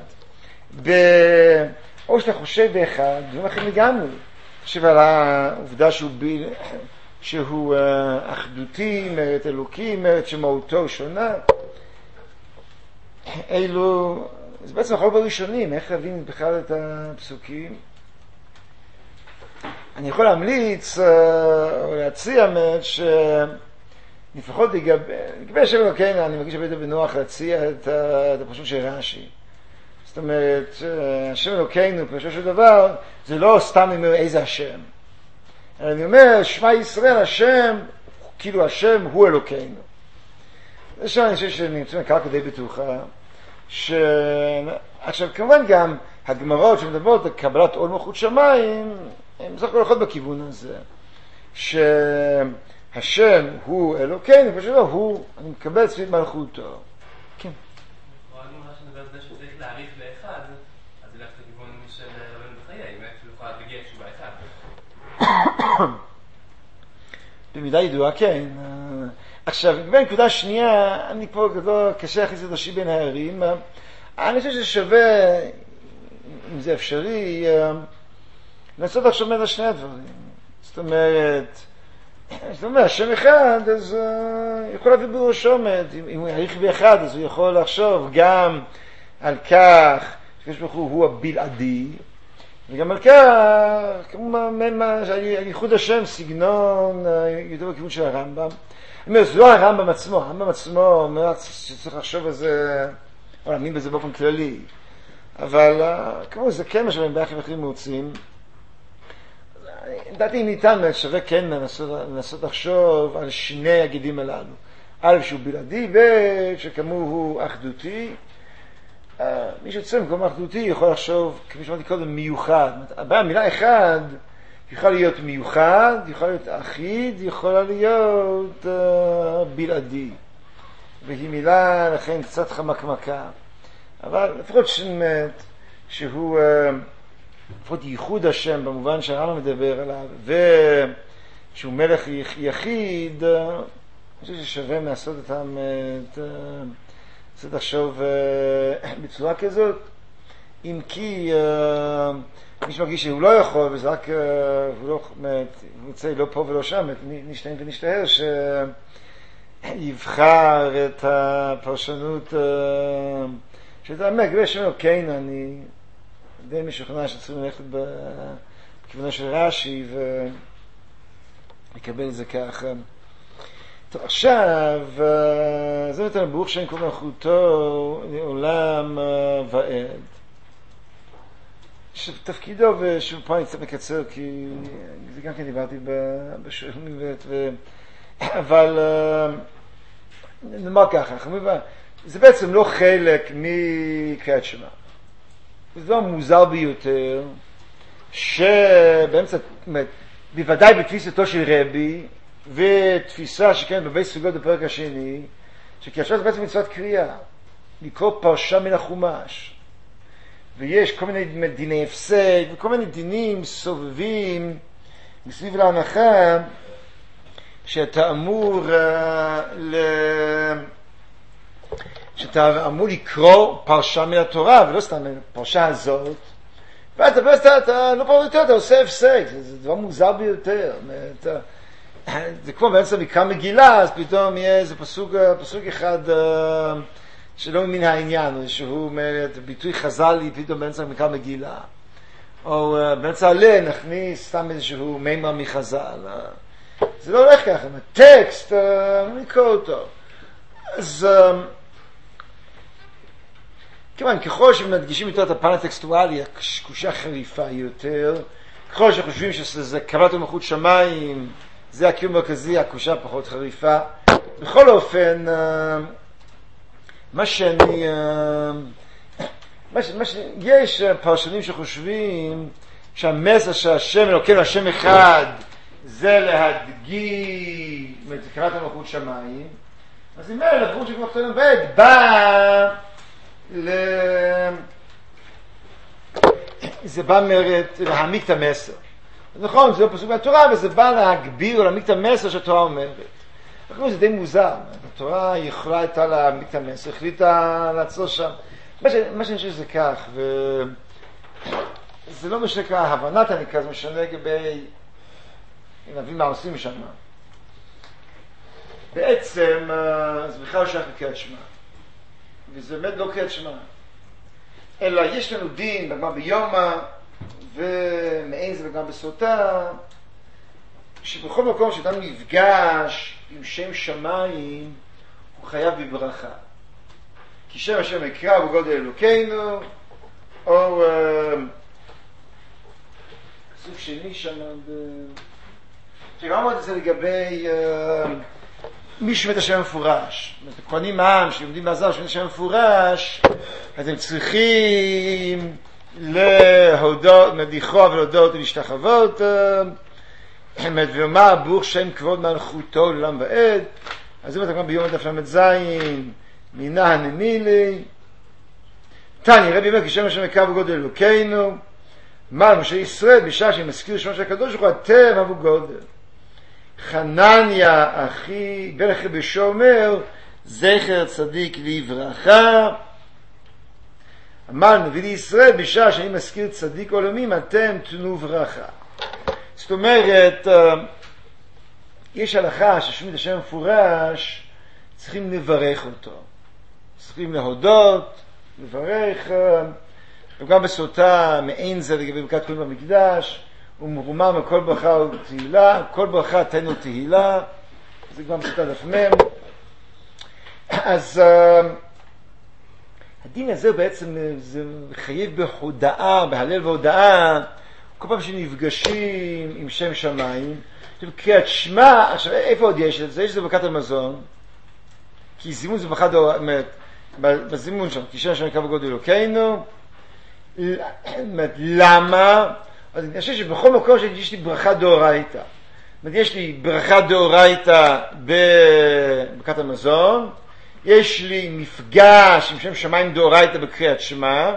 או שאתה חושב באחד, דברים אחרים לגמרי. חושב על העובדה שהוא בל... שהוא אחדותי, מרת אלוקי, מרת שמהותו שונה. אילו, זה בעצם החוק בראשונים, איך להבין בכלל את הפסוקים. אני יכול להמליץ או להציע שלפחות לגבי השם אלוקינו, אני מרגיש הרבה בנוח להציע את הפשוט של רש"י. זאת אומרת, השם אלוקינו, פשוט של דבר, זה לא סתם אומר איזה השם. אני אומר, שמע ישראל, השם, כאילו השם הוא אלוקינו. זה שם אני חושב שנמצא מכאן כדי בטוחה, ש... עכשיו, כמובן גם הגמרות שמדברות על קבלת עול מלכות שמיים, הם בסך הכל הולכות בכיוון הזה, שהשם הוא אלוקינו, פשוט לא הוא, אני מקבל סביב מלכותו. כן. רואה גמרא שנדבר על זה שצריך להעריך לאחד, אז ילך לכיוון של רבנו בחיי, אם אפילו יכולה להגיע שהוא באחד. במידה ידועה, כן. עכשיו, לגבי נקודה שנייה, אני פה לא קשה להכניס את השי בין הערים. אני חושב ששווה, אם זה אפשרי, לנסות לחשוב בין שני הדברים. זאת אומרת, זאת אומרת, השם אחד, אז uh, יכול להביא בראש עומד. אם, אם הוא יעריך באחד, אז הוא יכול לחשוב גם על כך שקדוש ברוך הוא הוא הבלעדי, וגם על כך, כמובן, ייחוד השם, סגנון, יותר בכיוון של הרמב"ם. אני אומר, זה לא הרמב"ם עצמו, הרמב"ם עצמו אומר שצריך לחשוב על זה, או להאמין בזה באופן כללי. אבל כמו זה כן מה שהם באחים אחרים מוצאים. לדעתי ניתן, שווה כן לנסות לחשוב על שני הגידים הללו. א' שהוא בלעדי, ושכמוהו הוא אחדותי. מי שיוצא במקום אחדותי יכול לחשוב, כפי שאמרתי קודם, מיוחד. הבעיה, מילה אחד יכולה להיות מיוחד, יכולה להיות אחיד, יכולה להיות uh, בלעדי. והיא מילה לכן קצת חמקמקה. אבל לפחות שמת שהוא uh, לפחות ייחוד השם במובן שהרמב"ם מדבר עליו, ושהוא מלך יחיד, אני חושב ששווה לעשות אותם, את, לעשות לחשוב בצורה כזאת. אם כי מי שמרגיש שהוא לא יכול, וזה רק, הוא לא, הוא יוצא לא פה ולא שם, נשתהן ונשתהר, שיבחר את הפרשנות שאתה אומר, גבי שאומר, כן, אני די משוכנע שצריכים ללכת בכיוונו של רש"י ולקבל את זה ככה. טוב, עכשיו, זה נותן ברוך שם כל מלכותו לעולם ועד. שתפקידו, ושוב פה אני קצת מקצר, כי זה גם כן דיברתי בשואלים, ו... אבל נאמר ככה, זה בעצם לא חלק מקריאת שמע. זה דבר מוזר ביותר, שבאמצע, בוודאי בתפיסתו של רבי, ותפיסה שכן בבית סוגות בפרק השני, שקריאת שמע זה בעצם מצוות קריאה, לקרוא פרשה מן החומש. ויש כל מיני דיני הפסק, וכל מיני דינים סובבים מסביב להנחה, שאתה אמור uh, ל... שאתה אמור לקרוא פרשה מן התורה, ולא סתם פרשה הזאת, ואתה ואתה, אתה לא פרשה יותר, אתה עושה הפסק, זה, זה דבר מוזר ביותר. אתה, זה כמו באמצע מקרא מגילה, אז פתאום יהיה איזה פסוק, פסוק אחד uh, שלא מן העניין, שהוא אומר, ביטוי חז"לי פתאום באמצע מקרא מגילה, או uh, באמצע עלה נכניס סתם איזשהו מימרה מחז"ל. Uh, זה לא הולך ככה, הטקסט, uh, נקרא אותו. אז... Uh, כיוון, ככל שמדגישים יותר את הפן הטקסטואלי, הקושה חריפה יותר, ככל שחושבים שזה קבלת מלכות שמיים, זה הקיום המרכזי, הקושה פחות חריפה. בכל אופן, מה שאני, מה ש, מה ש, יש פרשנים שחושבים שהמסר שהשם אלוקינו, השם אחד, זה להדגים את קבלת מלכות שמיים. אז אם אלה, לפחות שכמו כתוב בית, בא ל... זה בא מרד להעמיק את המסר. נכון, זה לא פסוק מהתורה, אבל זה בא להגביר או להעמיק את המסר שהתורה אומרת. אנחנו זה די מוזר. התורה יכולה הייתה להעמיק את המסר, החליטה לעצור שם. מה, ש... מה שאני חושב שזה כך, וזה לא משנה ככה, הבנת הנקרא, זה משנה לגבי נבין מה עושים שם. בעצם, זה בכלל שייך לקריאת שמע. וזה באמת לא קריאת שמע. אלא יש לנו דין בגמרא ביומא, ומעין זה בגמרא בסוטה, שבכל מקום שאדם נפגש עם שם שמיים, הוא חייב בברכה. כי שם השם יקרא בגודל אלוקינו, או סוף שני שם, שגם עוד את זה לגבי מי שומע את השם המפורש. הכהנים העם שיודעים בעזר שומע את השם המפורש, אז הם צריכים להודות, מדיחו ולהודות ולהשתחוות, ואומר ברוך שם כבוד מלכותו לעולם ועד. אז אם אתה גם ביום הדף למד זין, מינה הנמילי, תני רבי אומר כי שם השם יקרא בגודל אלוקינו, אמר משה ישראל בשעה שמזכיר שמו של הקדוש ברוך הוא הטבע וגודל. חנניה אחי בן אחי בשו אומר זכר צדיק לברכה. אמר נביא לישראל בשעה שאני מזכיר צדיק עולמים אתם תנו ברכה. זאת אומרת יש הלכה ששומעים את השם מפורש צריכים לברך אותו, צריכים להודות, לברך. וגם בסוטה מעין זה לגבי ברכת כהנים במקדש הוא מרומם על כל ברכה ותהילה, כל ברכה תן תהילה, זה גם בסוטה דף מם. אז uh, הדין הזה בעצם זה חייב בהודעה, בהלל והודעה, כל פעם שנפגשים עם שם שמיים, קריאת שמע. עכשיו איפה עוד יש את זה? יש את זה ברכת המזון, כי זימון זה ברכה דור, בזימון שם, כי שם שם יקרא בגודל אלוקינו. למה? אז אני חושב שבכל מקום שיש לי ברכה דאורייתא, יש לי ברכה דאורייתא בברכת המזון, יש לי מפגש עם שם שמיים דאורייתא בקריאת שמע,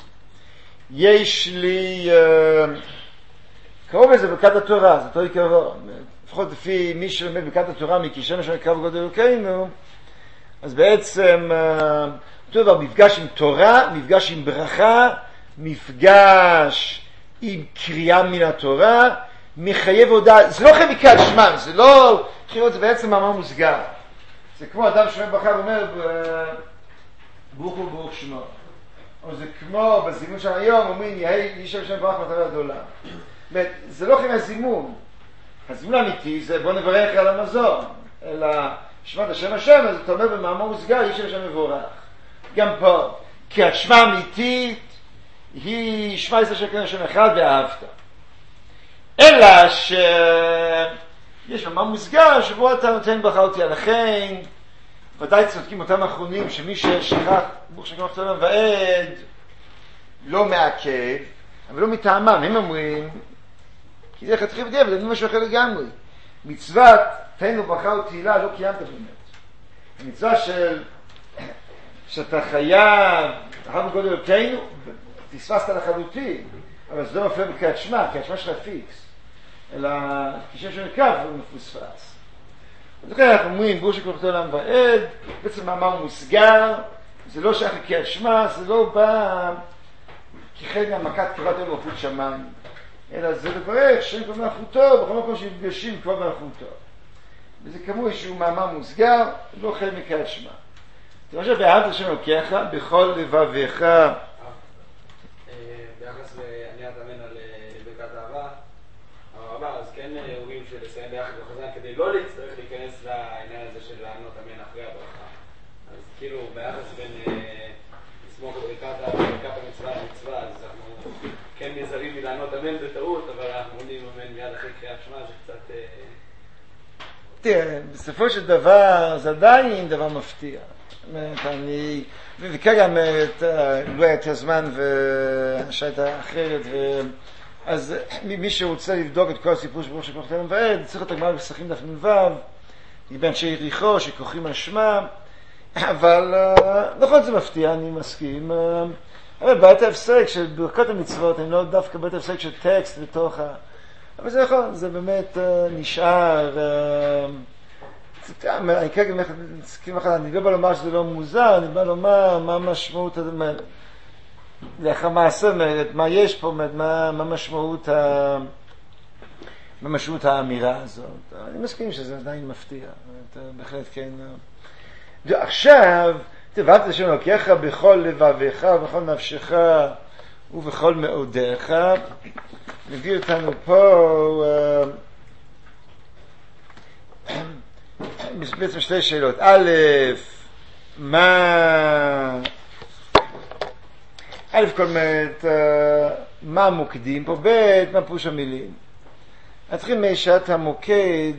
יש לי קרוב לזה ברכת התורה, זה אותו עיקרון, לפחות לפי מי שלומד ברכת התורה מכי שם שם יקרא בגודל אלוקינו, אז בעצם אותו דבר, מפגש עם תורה, מפגש עם ברכה, מפגש עם קריאה מן התורה, מחייב הודעה. זה לא חייב מקריאת שמע, זה לא חייב, זה בעצם מאמר מוסגר. זה כמו אדם שומע ברכה ואומר ברוך הוא ברוך שמו, או זה כמו בזימון של היום אומרים יהי איש השם ברוך מטרה הגדולה. זה לא חייב הזימון. הזימון האמיתי זה בוא נברך על המזון, אלא שמעת השם השם, אז אתה אומר במאמר מוסגר איש השם מבורך. גם פה קריאת שמע אמיתית היא שמע ישראל שקרן השם אחד ואהבת, אלא שיש מאמר מוסגר שבו אתה נותן ברכה אותי. לכן ודאי צודקים אותם האחרונים שמי ששכח ברוך שקרן השם ועד לא מעכב, אבל לא מטעמם. הם אומרים כי זה חתכי בדיע ולדעים משהו אחר לגמרי. מצוות תן לו ברכה ותהילה לא קיימת באמת. המצווה של שאתה חייב אחר בגודל אלוקינו פספסת לחלוטין, אבל זה לא מפריע בקריאת שמע, קריאת שמע שלך פיקס, אלא כשם שנקרב הוא מפוספס. ולכן אנחנו אומרים ברוך שקרן עולם ועד, בעצם מאמר מוסגר, זה לא שייך לקריאת שמע, זה לא בא כחלק מהמכת קרבת יום מלכות שמיים, אלא זה לברך שם כבר מלכותו, בכל מקום שנפגשים כבר מלכותו. וזה כמו איזשהו מאמר מוסגר, לא חלק מקריאת שמע. אתה חושב, ואהבת השם אלוקיך בכל לבביך. ביחס לעניית אמן על ברכת אהבה, אבל אז כן אומרים שלסיים ביחד בחזן כדי לא להצטרך להיכנס לעניין הזה של לענות אמן אחרי הברכה. אז כאילו ביחס בין לסמוך ברכת המצווה למצווה, אז אנחנו כן נזהרים מלענות אמן בטעות, אבל אנחנו עונים אמן מיד אחרי קריאת שמע, זה קצת... תראה, בסופו של דבר זה עדיין דבר מפתיע. אני, וכרגע לא היה את הזמן והשעה הייתה אחרת, אז מי שרוצה לבדוק את כל הסיפור של ברוך שקרן עולם ועד צריך את הגמרא בפסחים דף נ"ו מבין אנשי יריחו שכורכים על שמם, אבל נכון זה מפתיע, אני מסכים. אבל בעת ההפסק של ברכות המצוות אני לא דווקא בעת ההפסק של טקסט בתוך ה... אבל זה נכון, זה באמת נשאר... אני כרגע מסכים אחד, אני לא בא לומר שזה לא מוזר, אני בא לומר מה המשמעות, לאחר מעשה, מה יש פה, מה משמעות מה משמעות האמירה הזאת. אני מסכים שזה עדיין מפתיע, בהחלט כן. עכשיו, ואהבת השם אלוקיך בכל לבביך ובכל נפשך ובכל מאודיך. מביא אותנו פה בעצם שתי שאלות. א', מה א', כל אומרת, מה המוקדים פה? ב', מה פירוש המילים? נתחיל משעת המוקד.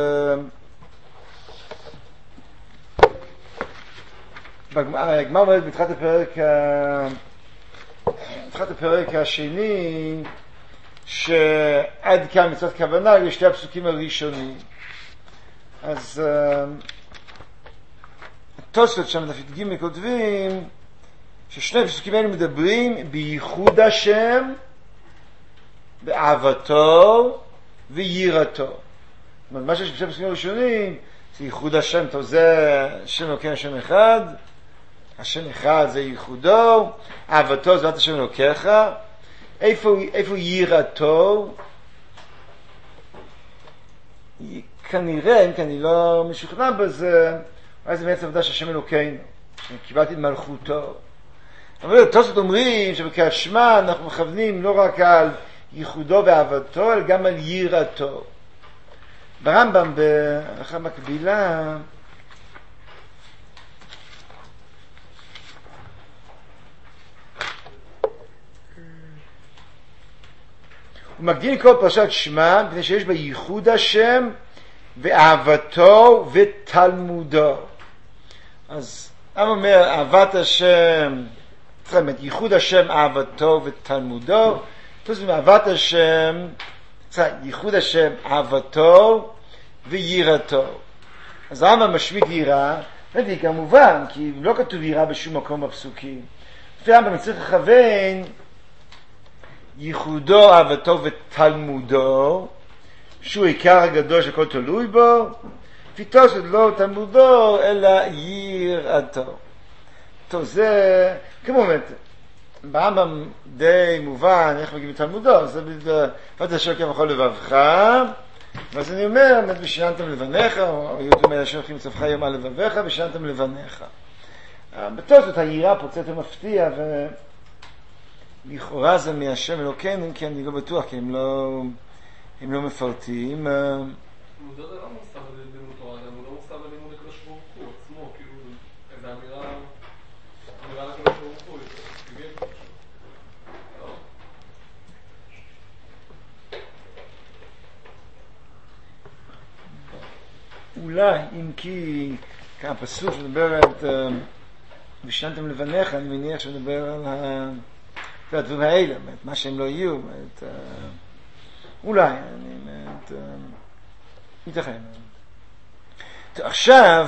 הגמרא אומרת בתחילת הפרק בתחילת הפרק השני שעד כאן מצוות כוונה לשתי הפסוקים הראשונים. אז התוספות שם דף ג' כותבים ששני הפסוקים האלה מדברים בייחוד השם, באהבתו ויראתו. מה שיש בשני הפסוקים הראשונים, זה ייחוד השם, טוב, זה השם אלוקים השם אחד, השם אחד זה ייחודו, אהבתו זה את השם אלוקיך, איפה, איפה יראתו? כנראה, אם כי אני לא משוכנע בזה, אז זה בעצם עבודה שהשם אלוקינו, שקיבלתי את מלכותו. אבל תוספות אומרים שבקריאת שמע אנחנו מכוונים לא רק על ייחודו ואהבתו, אלא גם על יראתו. ברמב"ם בהלכה מקבילה, הוא מקדים כל פרשת שמע, מפני שיש בה ייחוד השם ואהבתו ותלמודו. אז אבא אומר, אהבת השם, זאת אומרת, ייחוד השם, אהבתו ותלמודו, זאת אומרת, אהבת השם, ייחוד השם, אהבתו ויראתו. אז הרמב"ם משמיט יראה, נדעי כמובן, כי לא כתוב יראה בשום מקום בפסוקים. לפי הרמב"ם צריך לכוון ייחודו, אהבתו ותלמודו, שהוא עיקר הגדול שכל תלוי בו, פיתוס לא תלמודו, אלא יראתו. טוב, זה, כמו אומרת, ברמב"ם די מובן, איך מגיעים לתלמודו, זה בבת השם כמכל לבבך, ואז אני אומר, ושיננתם לבניך, או יודעים אלה שהולכים לצווך יום על לבביך, ושיננתם לבניך. בתוספות היראה פה קצת מפתיע, ולכאורה זה מהשם אלוקינו, כי אני לא בטוח, כי הם לא, הם לא מפרטים. תלמודו זה לא מוסר בלימוד תורה, זה לא מוסר בלימוד הקדוש ברוך הוא עצמו, כאילו, איזו אמירה, אמירה לקדוש ברוך הוא, תגיד. אולי, אם כי הפסוק שמדבר על ושיננתם לבניך, אני מניח שמדבר על הדברים האלה, מה שהם לא יהיו, אולי, אני מתאחד. עכשיו,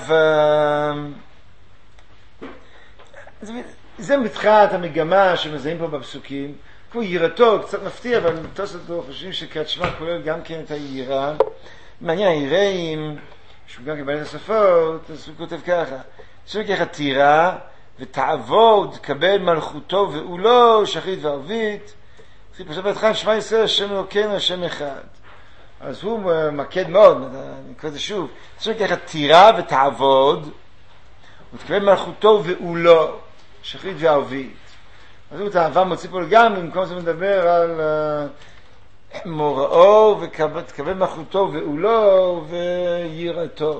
זה מתחילת המגמה שמזהים פה בפסוקים, כמו יראתו, קצת מפתיע, אבל תוספות חושבים שקריאת שמע כולל גם כן את היראה. מעניין, היראים, שהוא גם קיבל את השפות, אז הוא כותב ככה, שהוא ככה תירא ותעבוד, קבל מלכותו ואולו, שחרית וערבית, פרשת בהתחלה שמע ישראל, השם אלוקינו, השם אחד. אז הוא מקד מאוד, אני קורא את זה שוב, שהוא ככה תירא ותעבוד, ותקבל מלכותו ואולו, שחרית וערבית. אז הוא את האהבה מוציא פה לגמרי, במקום זה מדבר על מוראו ותקבל מלכותו ואולו ויראתו.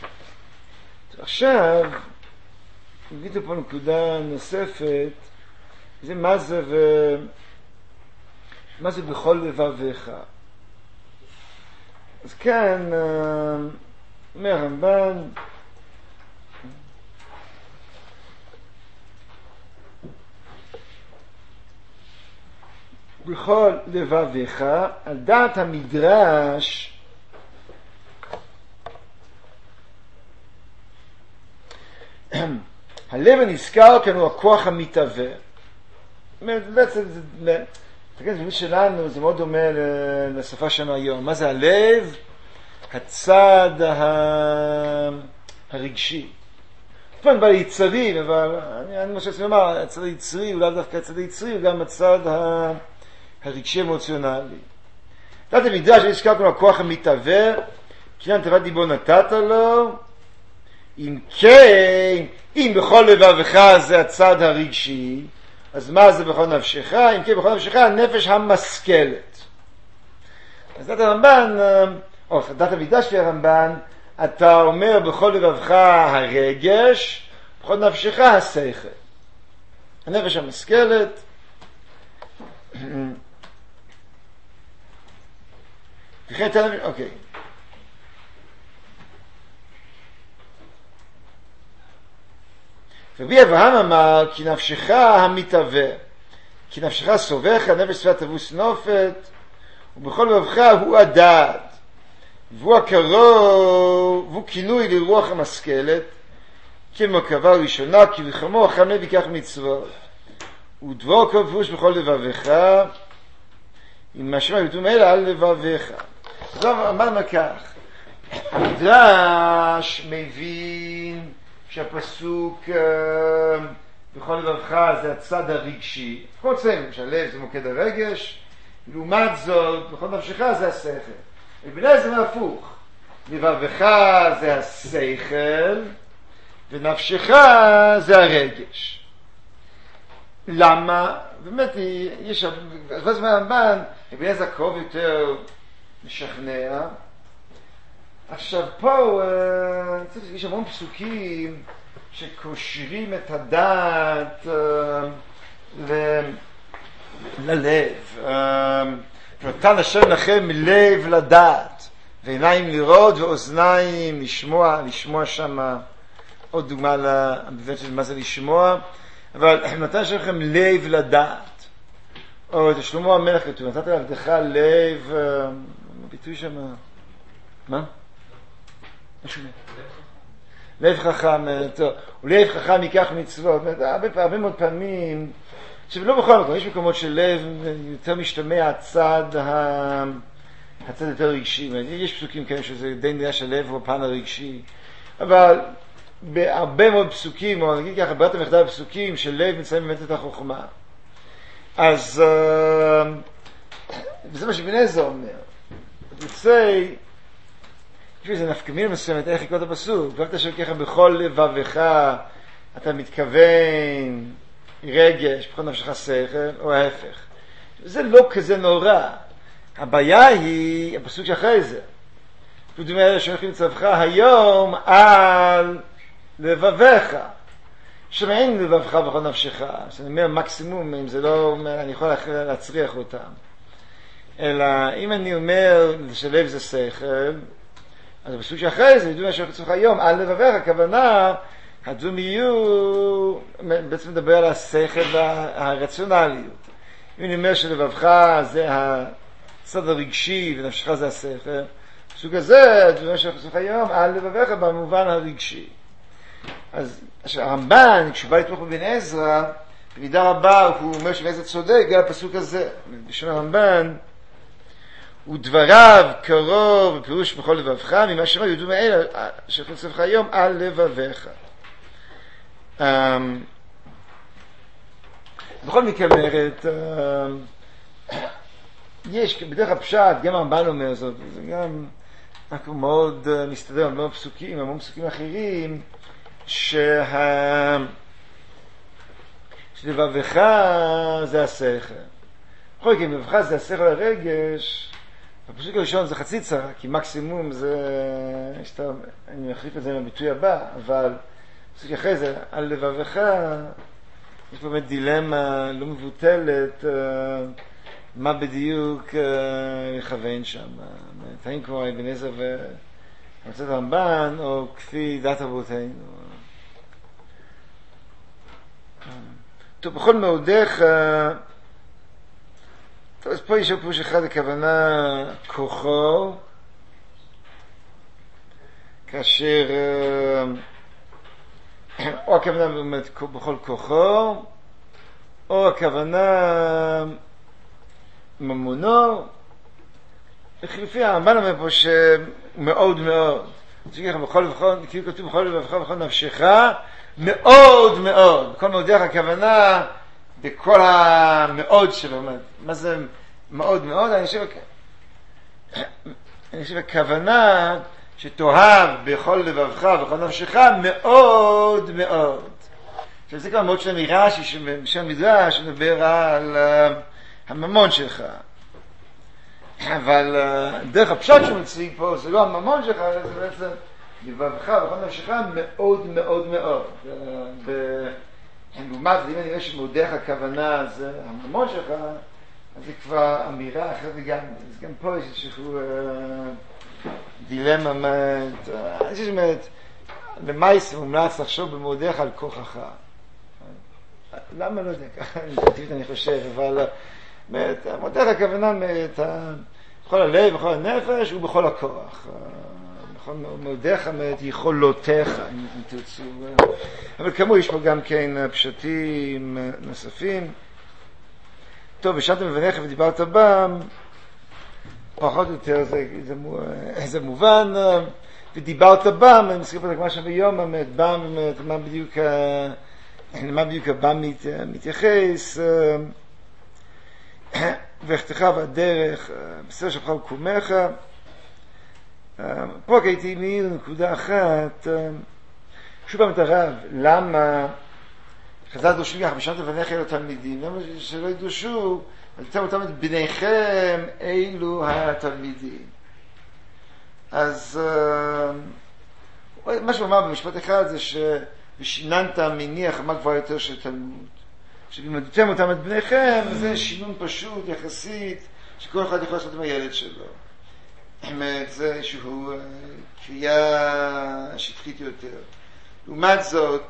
עכשיו, נגיד פה נקודה נוספת, זה מה זה ו... מה זה בכל לבביך. אז כאן אומר הרמב"ן, בכל לבביך, על דעת המדרש, הלב הנזכר כאן הוא הכוח המתהווה. בעצם זה, תגיד, שלנו זה מאוד דומה לשפה שלנו היום. מה זה הלב? הצד הרגשי. פעם בא ליצרי, אבל אני, אני חושב לומר, הצד היצרי הוא לא דווקא הצד היצרי, הוא גם הצד הרגשי אמוציונלי. דעת המדרש נזכר כאן הכוח המתהווה, כי למה תיבת דיבו נתת לו, אם כן, אם בכל לבבך זה הצד הרגשי, אז מה זה בכל נפשך? אם כן, בכל נפשך הנפש המשכלת. אז דעת הרמב"ן, או דעת המדרש של הרמב"ן, אתה אומר בכל לבבך הרגש, בכל נפשך השכל. הנפש המשכלת. אוקיי. רבי אברהם אמר, כי נפשך המתהווה, כי נפשך סובך, הנפש שפת תבוס נופת, ובכל לבבך הוא הדעת, והוא הקרוב, והוא כינוי לרוח המשכלת, כמו קבע ראשונה, כי וחמו החמנה ויקח מצוות, ודבור כל פירוש בכל לבבך, אם משמע יתום אלה על לבבך. אז אמרנו כך, המדרש מבין שהפסוק בכל לבבך זה הצד הרגשי, כל צלם שהלב זה מוקד הרגש, לעומת זאת בכל נפשך זה השכל. ובני זה מהפוך, לבבך זה השכל ונפשך זה הרגש. למה? באמת יש הרבה זמן הרמב"ן, בני זה הקרוב יותר משכנע. עכשיו פה יש המון פסוקים שקושרים את הדעת ללב. נתן השם לכם לב לדעת ועיניים לראות ואוזניים לשמוע. לשמוע שם עוד דוגמה מה זה לשמוע, אבל נתן השם לכם לב לדעת. או את שלמה המלך כתוב, נתת לעבדך לב, ביטוי שם, מה? משהו לב חכם, טוב, ולב חכם ייקח מצוות. הרבה, הרבה מאוד פעמים, שלא בכל מקום, יש מקומות של לב יותר משתמע הצד, הצד יותר רגשי. יש פסוקים כאלה שזה די נראה של לב הוא הפן הרגשי, אבל בהרבה מאוד פסוקים, או נגיד ככה, ברת המחדל בפסוקים של לב מצאים באמת את החוכמה. אז וזה מה שבן עזרא אומר. יוצא יש איזה נפקמינה מסוימת איך לקרוא את הפסוק, ואהבת השם ככה בכל לבבך, אתה מתכוון רגש, בכל נפשך שכל, או ההפך. זה לא כזה נורא. הבעיה היא הפסוק שאחרי זה. הוא אומר שהולכים לצווך היום על לבבך. שם אין לבבך בכל נפשך. שאני אומר מקסימום, אם זה לא אומר, אני יכול להצריח אותם. אלא אם אני אומר שלב זה שכל, אז הפסוק שאחרי זה, ידעו שהולכים לצווך היום על לבבך, הכוונה, הדברים יהיו, בעצם מדבר על השכל והרציונליות. אם אני אומר שלבבך זה הצד הרגשי ונפשך זה השכל, הפסוק הזה, הדברים שהולכים לצורך היום על לבבך במובן הרגשי. אז הרמב"ן, כשהוא בא לתמוך בבן עזרא, במידה רבה הוא אומר שבן עזרא צודק, גם הפסוק הזה. בשביל הרמב"ן, ודבריו קרוב בפירוש בכל לבבך, ממה שאמר יודו מאלה שהולכים לצורך היום על לבבך. בכל מקרה אומרת, יש בדרך הפשט, גם הרמב"ן אומר זאת, זה גם מאוד מסתדר, המון פסוקים, המון פסוקים אחרים, שלבבך זה השכל. בכל מקרה, לבבך זה השכל הרגש, הפסוק הראשון זה חצי צרה, כי מקסימום זה, אני מחליף את זה עם הביטוי הבא, אבל פסוק אחרי זה, על לבבך, יש פה באמת דילמה לא מבוטלת, מה בדיוק לכוון שם. האם כמו אבן עזרא והמצאת הרמב"ן, או כפי דת אבותינו. טוב, בכל מאודך, טוב, אז פה יש פירוש אחד, הכוונה כוחו, כאשר או הכוונה באמת בכל כוחו, או הכוונה ממונו. לחילופי הרמב"ן אומר פה שמאוד מאוד, כאילו כתוב בכל לבבך ובכל נפשך, מאוד מאוד, בכל מאודך הכוונה בכל המאוד שלו. מה זה מאוד מאוד? אני חושב אני חושב הכוונה שתאהב בכל לבבך ובכל נפשך מאוד מאוד. עכשיו זה כבר מאוד של רש"י שבשם מדרש מדבר על הממון שלך, אבל דרך הפשט שמציג פה זה לא הממון שלך, זה בעצם לבבך ובכל נפשך מאוד מאוד מאוד. לעומת אם אני רואה שמאודך הכוונה זה הממון שלך, אז זה כבר אמירה אחרת לגמרי. אז גם פה יש איזשהו דילמה, אני חושב שבאמת במייס מומלץ לחשוב במאודך על כוחך. למה לא יודע, ככה אני חושב, אבל מאודך הכוונה בכל הלב, בכל הנפש ובכל הכוח. מאודך יכולותיך, אם תרצו. אבל כמו יש פה גם כן פשטים נוספים. טוב, ושאלת מבניך ודיברת בם, פחות או יותר זה, זה, זה מובן, ודיברת בם, אני מזכיר פה את הגמרא שם ביום, באמת, בם, באמת, מה בדיוק, מה בדיוק הבם מת, מתייחס, והכתך והדרך, בסדר שלך וקומך. פה הייתי מעיר נקודה אחת, שוב פעם את הרב, למה חז"ל דורשים ככה, בשנת לבניך אלו תלמידים, למה שלא ידרשו, אז תראו אותם את בניכם אילו התלמידים. אז מה שהוא אמר במשפט אחד זה ששיננת מניח מה כבר יותר של תלמוד. כשלימדתם אותם את בניכם, זה שינון פשוט, יחסית, שכל אחד יכול לעשות עם הילד שלו. באמת, זה איזשהו קריאה שטחית יותר. לעומת זאת,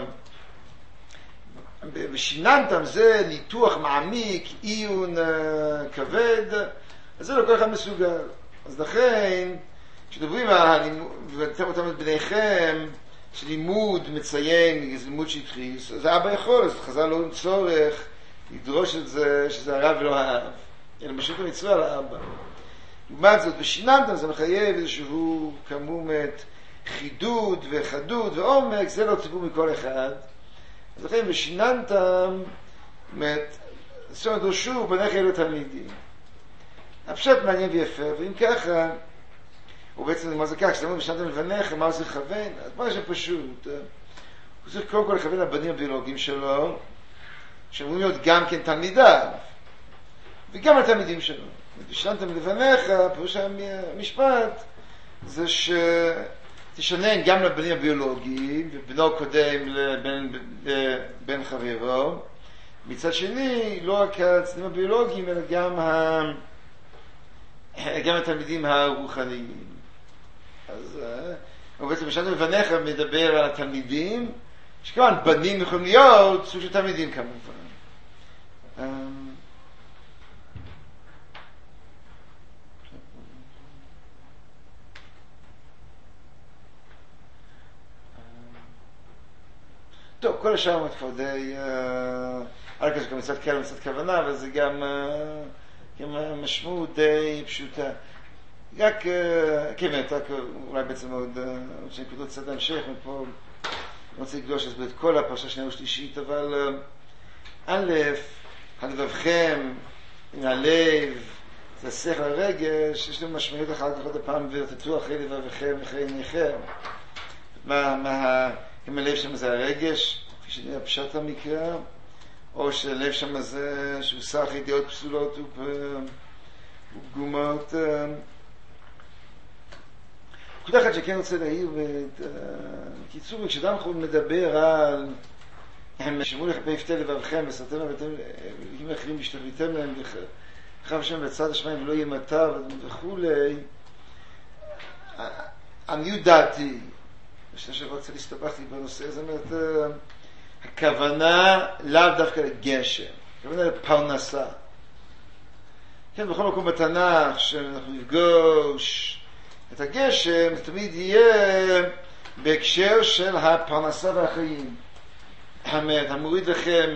ושיננתם זה ניתוח מעמיק, עיון כבד, אז זה לא כל אחד מסוגל. אז לכן, כשדברים ואתם אותם את בניכם, שלימוד מציין, זה לימוד שטחי, אז האבא יכול, אז חז"ל לא צורך לדרוש את זה, שזה הרב ולא האב, אלא פשוט המצווה על האבא. לעומת זאת, ושיננתם זה מחייב איזשהו כמומת חידוד וחדוד ועומק, זה לא ציבור מכל אחד. אז לכן, ושיננתם, זאת אומרת, דרשו בניך אלו תלמידים. הפשט מעניין ויפה, ואם ככה, הוא בעצם מה זה כך, כשאתם אומרים בשנתם לבניך, מה זה לכוון? אז מה זה פשוט? הוא צריך קודם כל לכוון לבנים הביולוגיים שלו, שאמורים להיות גם כן תלמידיו, וגם לתלמידים שלו. בשנתם לבניך, פירוש המשפט, זה שתשנן גם לבנים הביולוגיים, ובנו קודם לבן, לבן חברו. מצד שני, לא רק הצדדים הביולוגיים, אלא גם, ה... גם התלמידים הרוחניים. אז הוא בעצם בשנתם לבניך מדבר על התלמידים, שכמובן בנים יכולים להיות סוג של תלמידים כמובן. טוב, כל השאר הוא כבר די, על כזה גם מצד כאלה ומצד כוונה, אבל זה גם, גם משמעות די פשוטה. רק, כן, רק אולי בעצם עוד שני נקודות קצת המשך, מפה אני רוצה לגלוש את כל הפרשה שנייה ושלישית, אבל א', הלבבכם, הלב, זה השכל הרגש, יש להם משמעות אחת אחת הפעם, ותתו אחרי לבבכם ואחרי עיניכם. מה, מה, אם הלב שם זה הרגש, כפי שנראה פשט המקרא, או שהלב שם זה שהוא סך ידיעות פסולות ופגומות. נקודה אחת שכן רוצה להעיר, בקיצור, כשאדם מדבר על שמעו לך פה יפתה לבבכם וסרתם ואתם אם אחרים השתחוויתם להם וחב השם בצד השמיים ולא יהיה מטר וכולי, עניות דעתי, בשנה שעברה קצת הסתבכתי בנושא הזה, זאת אומרת, הכוונה לאו דווקא לגשם, הכוונה לפרנסה. כן, בכל מקום בתנ"ך שאנחנו נפגוש את הגשם, זה תמיד יהיה בהקשר של הפרנסה והחיים. המוריד לכם,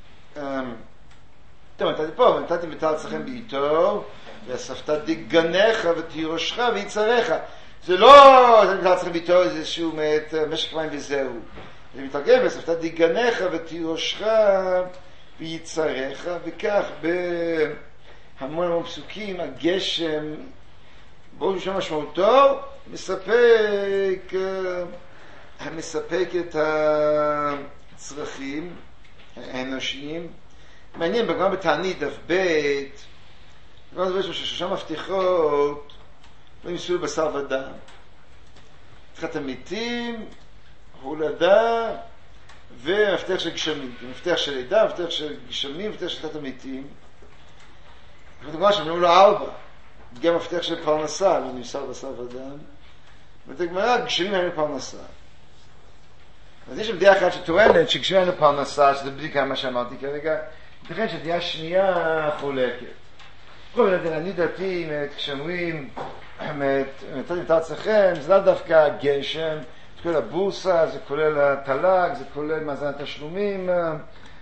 טוב, נתתי פה, נתתי מטל אצלכם בעיתו, ואספת דגניך ותירושך ויצריך. זה לא, נתתי מטל אצלכם בעיתו איזשהו משך מים וזהו. זה מתרגם, ואספת דגניך ותירושך ויצריך, וכך בהמון המון פסוקים, הגשם, בואו שם משמעותו, מספק, מספק את הצרכים האנושיים. מעניין, בגמרא בתענית דף ב', בגמרא דף ב' ששלושה מפתחות לא ימסו לבשר ודם. תחת המתים, הולדה ומפתח של גשמים. מפתח של לידה, מפתח של גשמים, מפתח של תחת המתים. בגמרא שאומרים לו ארבע. גם מפתח של פרנסה, לא נמסר בשר ודם. ואת הגמרא, גשמים אין לפרנסה. אז יש דעה אחת שטוענת שגשמים אין לפרנסה, שזה בדיוק מה שאמרתי כרגע, ייתכן שדעה שנייה חולקת. בכל מיני, אני דעתי, כשאומרים, נתתי את אצלכם, זה לא דווקא גשם, זה כולל הבורסה, זה כולל התל"ג, זה כולל מאזן התשלומים,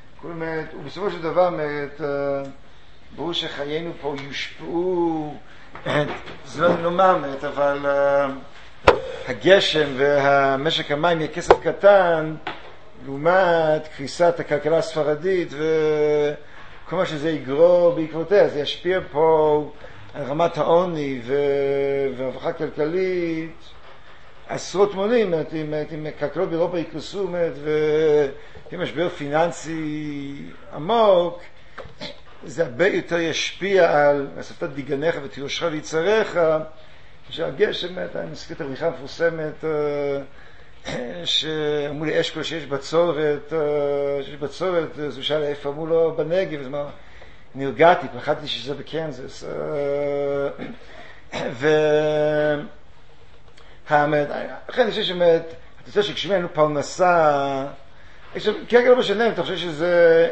ובסופו של דבר, ברור שחיינו פה יושפעו זה לא נאמר, אבל הגשם והמשק המים יהיה כסף קטן לעומת קריסת הכלכלה הספרדית וכל מה שזה יגרור בעקבותיה. זה ישפיע פה על רמת העוני והרווחה כלכלית עשרות מונים. אם כלכלות באירופה יקרסו ויהיה משבר פיננסי עמוק, זה הרבה יותר ישפיע על אספת דיגניך ותירושך ויצריך, שהגשם, אני מזכיר את הבדיחה המפורסמת שאמרו לי אשכול שיש בצורת, שיש בצורת, אז הוא שאל איפה, אמרו לו בנגב, אז אמר, נרגעתי, פחדתי שזה בקנזס. ולכן אני חושב שבאמת, אתה רוצה שכשמי היינו פרנסה, כרגע לא משנה, אתה חושב שזה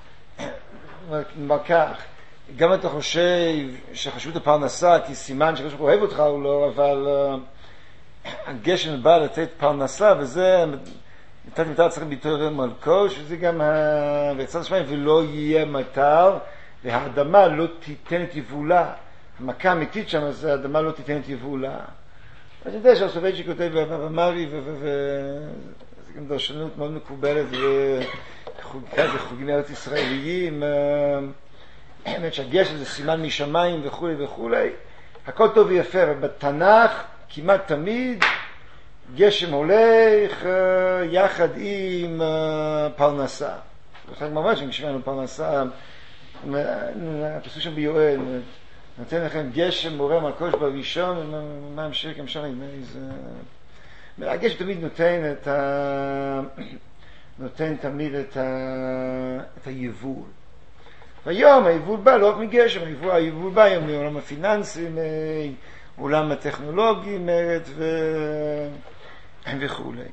נאמר כך, גם אתה חושב שחשבות הפרנסה כי סימן שקדוש ברוך הוא אוהב אותך או לא, אבל הגשם בא לתת פרנסה, וזה נתת מטר צריך ביטוי מלכוש, וזה גם ויצא השמיים ולא יהיה מטר, והאדמה לא תיתן את יבולה. המכה האמיתית שם זה האדמה לא תיתן את יבולה. אני יודע שהסובייצ'י כותב במרי, וזה גם דרשנות מאוד מקובלת וחוגים ארץ ישראליים, האמת שהגשם זה סימן משמיים וכו' וכו'. הכל טוב ויפה, אבל בתנ"ך כמעט תמיד גשם הולך יחד עם פרנסה. לכן ממש כשמענו פרנסה, הפסוק שם ביואל, נותן לכם גשם מורה מלכוש בראשון, ומה המשך גם שם עם איזה... הגשם תמיד נותן את ה... נותן תמיד את, ה... את היבול. והיום היבול בא לא רק מגשם, היבול, היבול בא היום מעולם הפיננסי, מעולם הטכנולוגי, מרד ו... וכו'.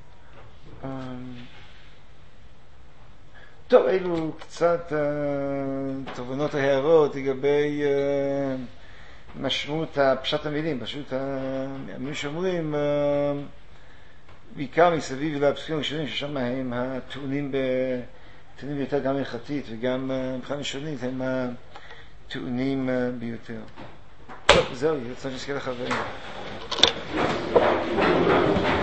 טוב, אלו קצת uh, תובנות ההערות לגבי uh, משמעות הפשט המילים, פשוט המילים שאומרים, uh, בעיקר מסביב לפסוקים הראשונים ששם הם הטעונים בטעונים ביותר גם הלכתית וגם מבחינה לשונית הם הטעונים uh, ביותר. טוב, זהו, יוצא שנזכה לחברים.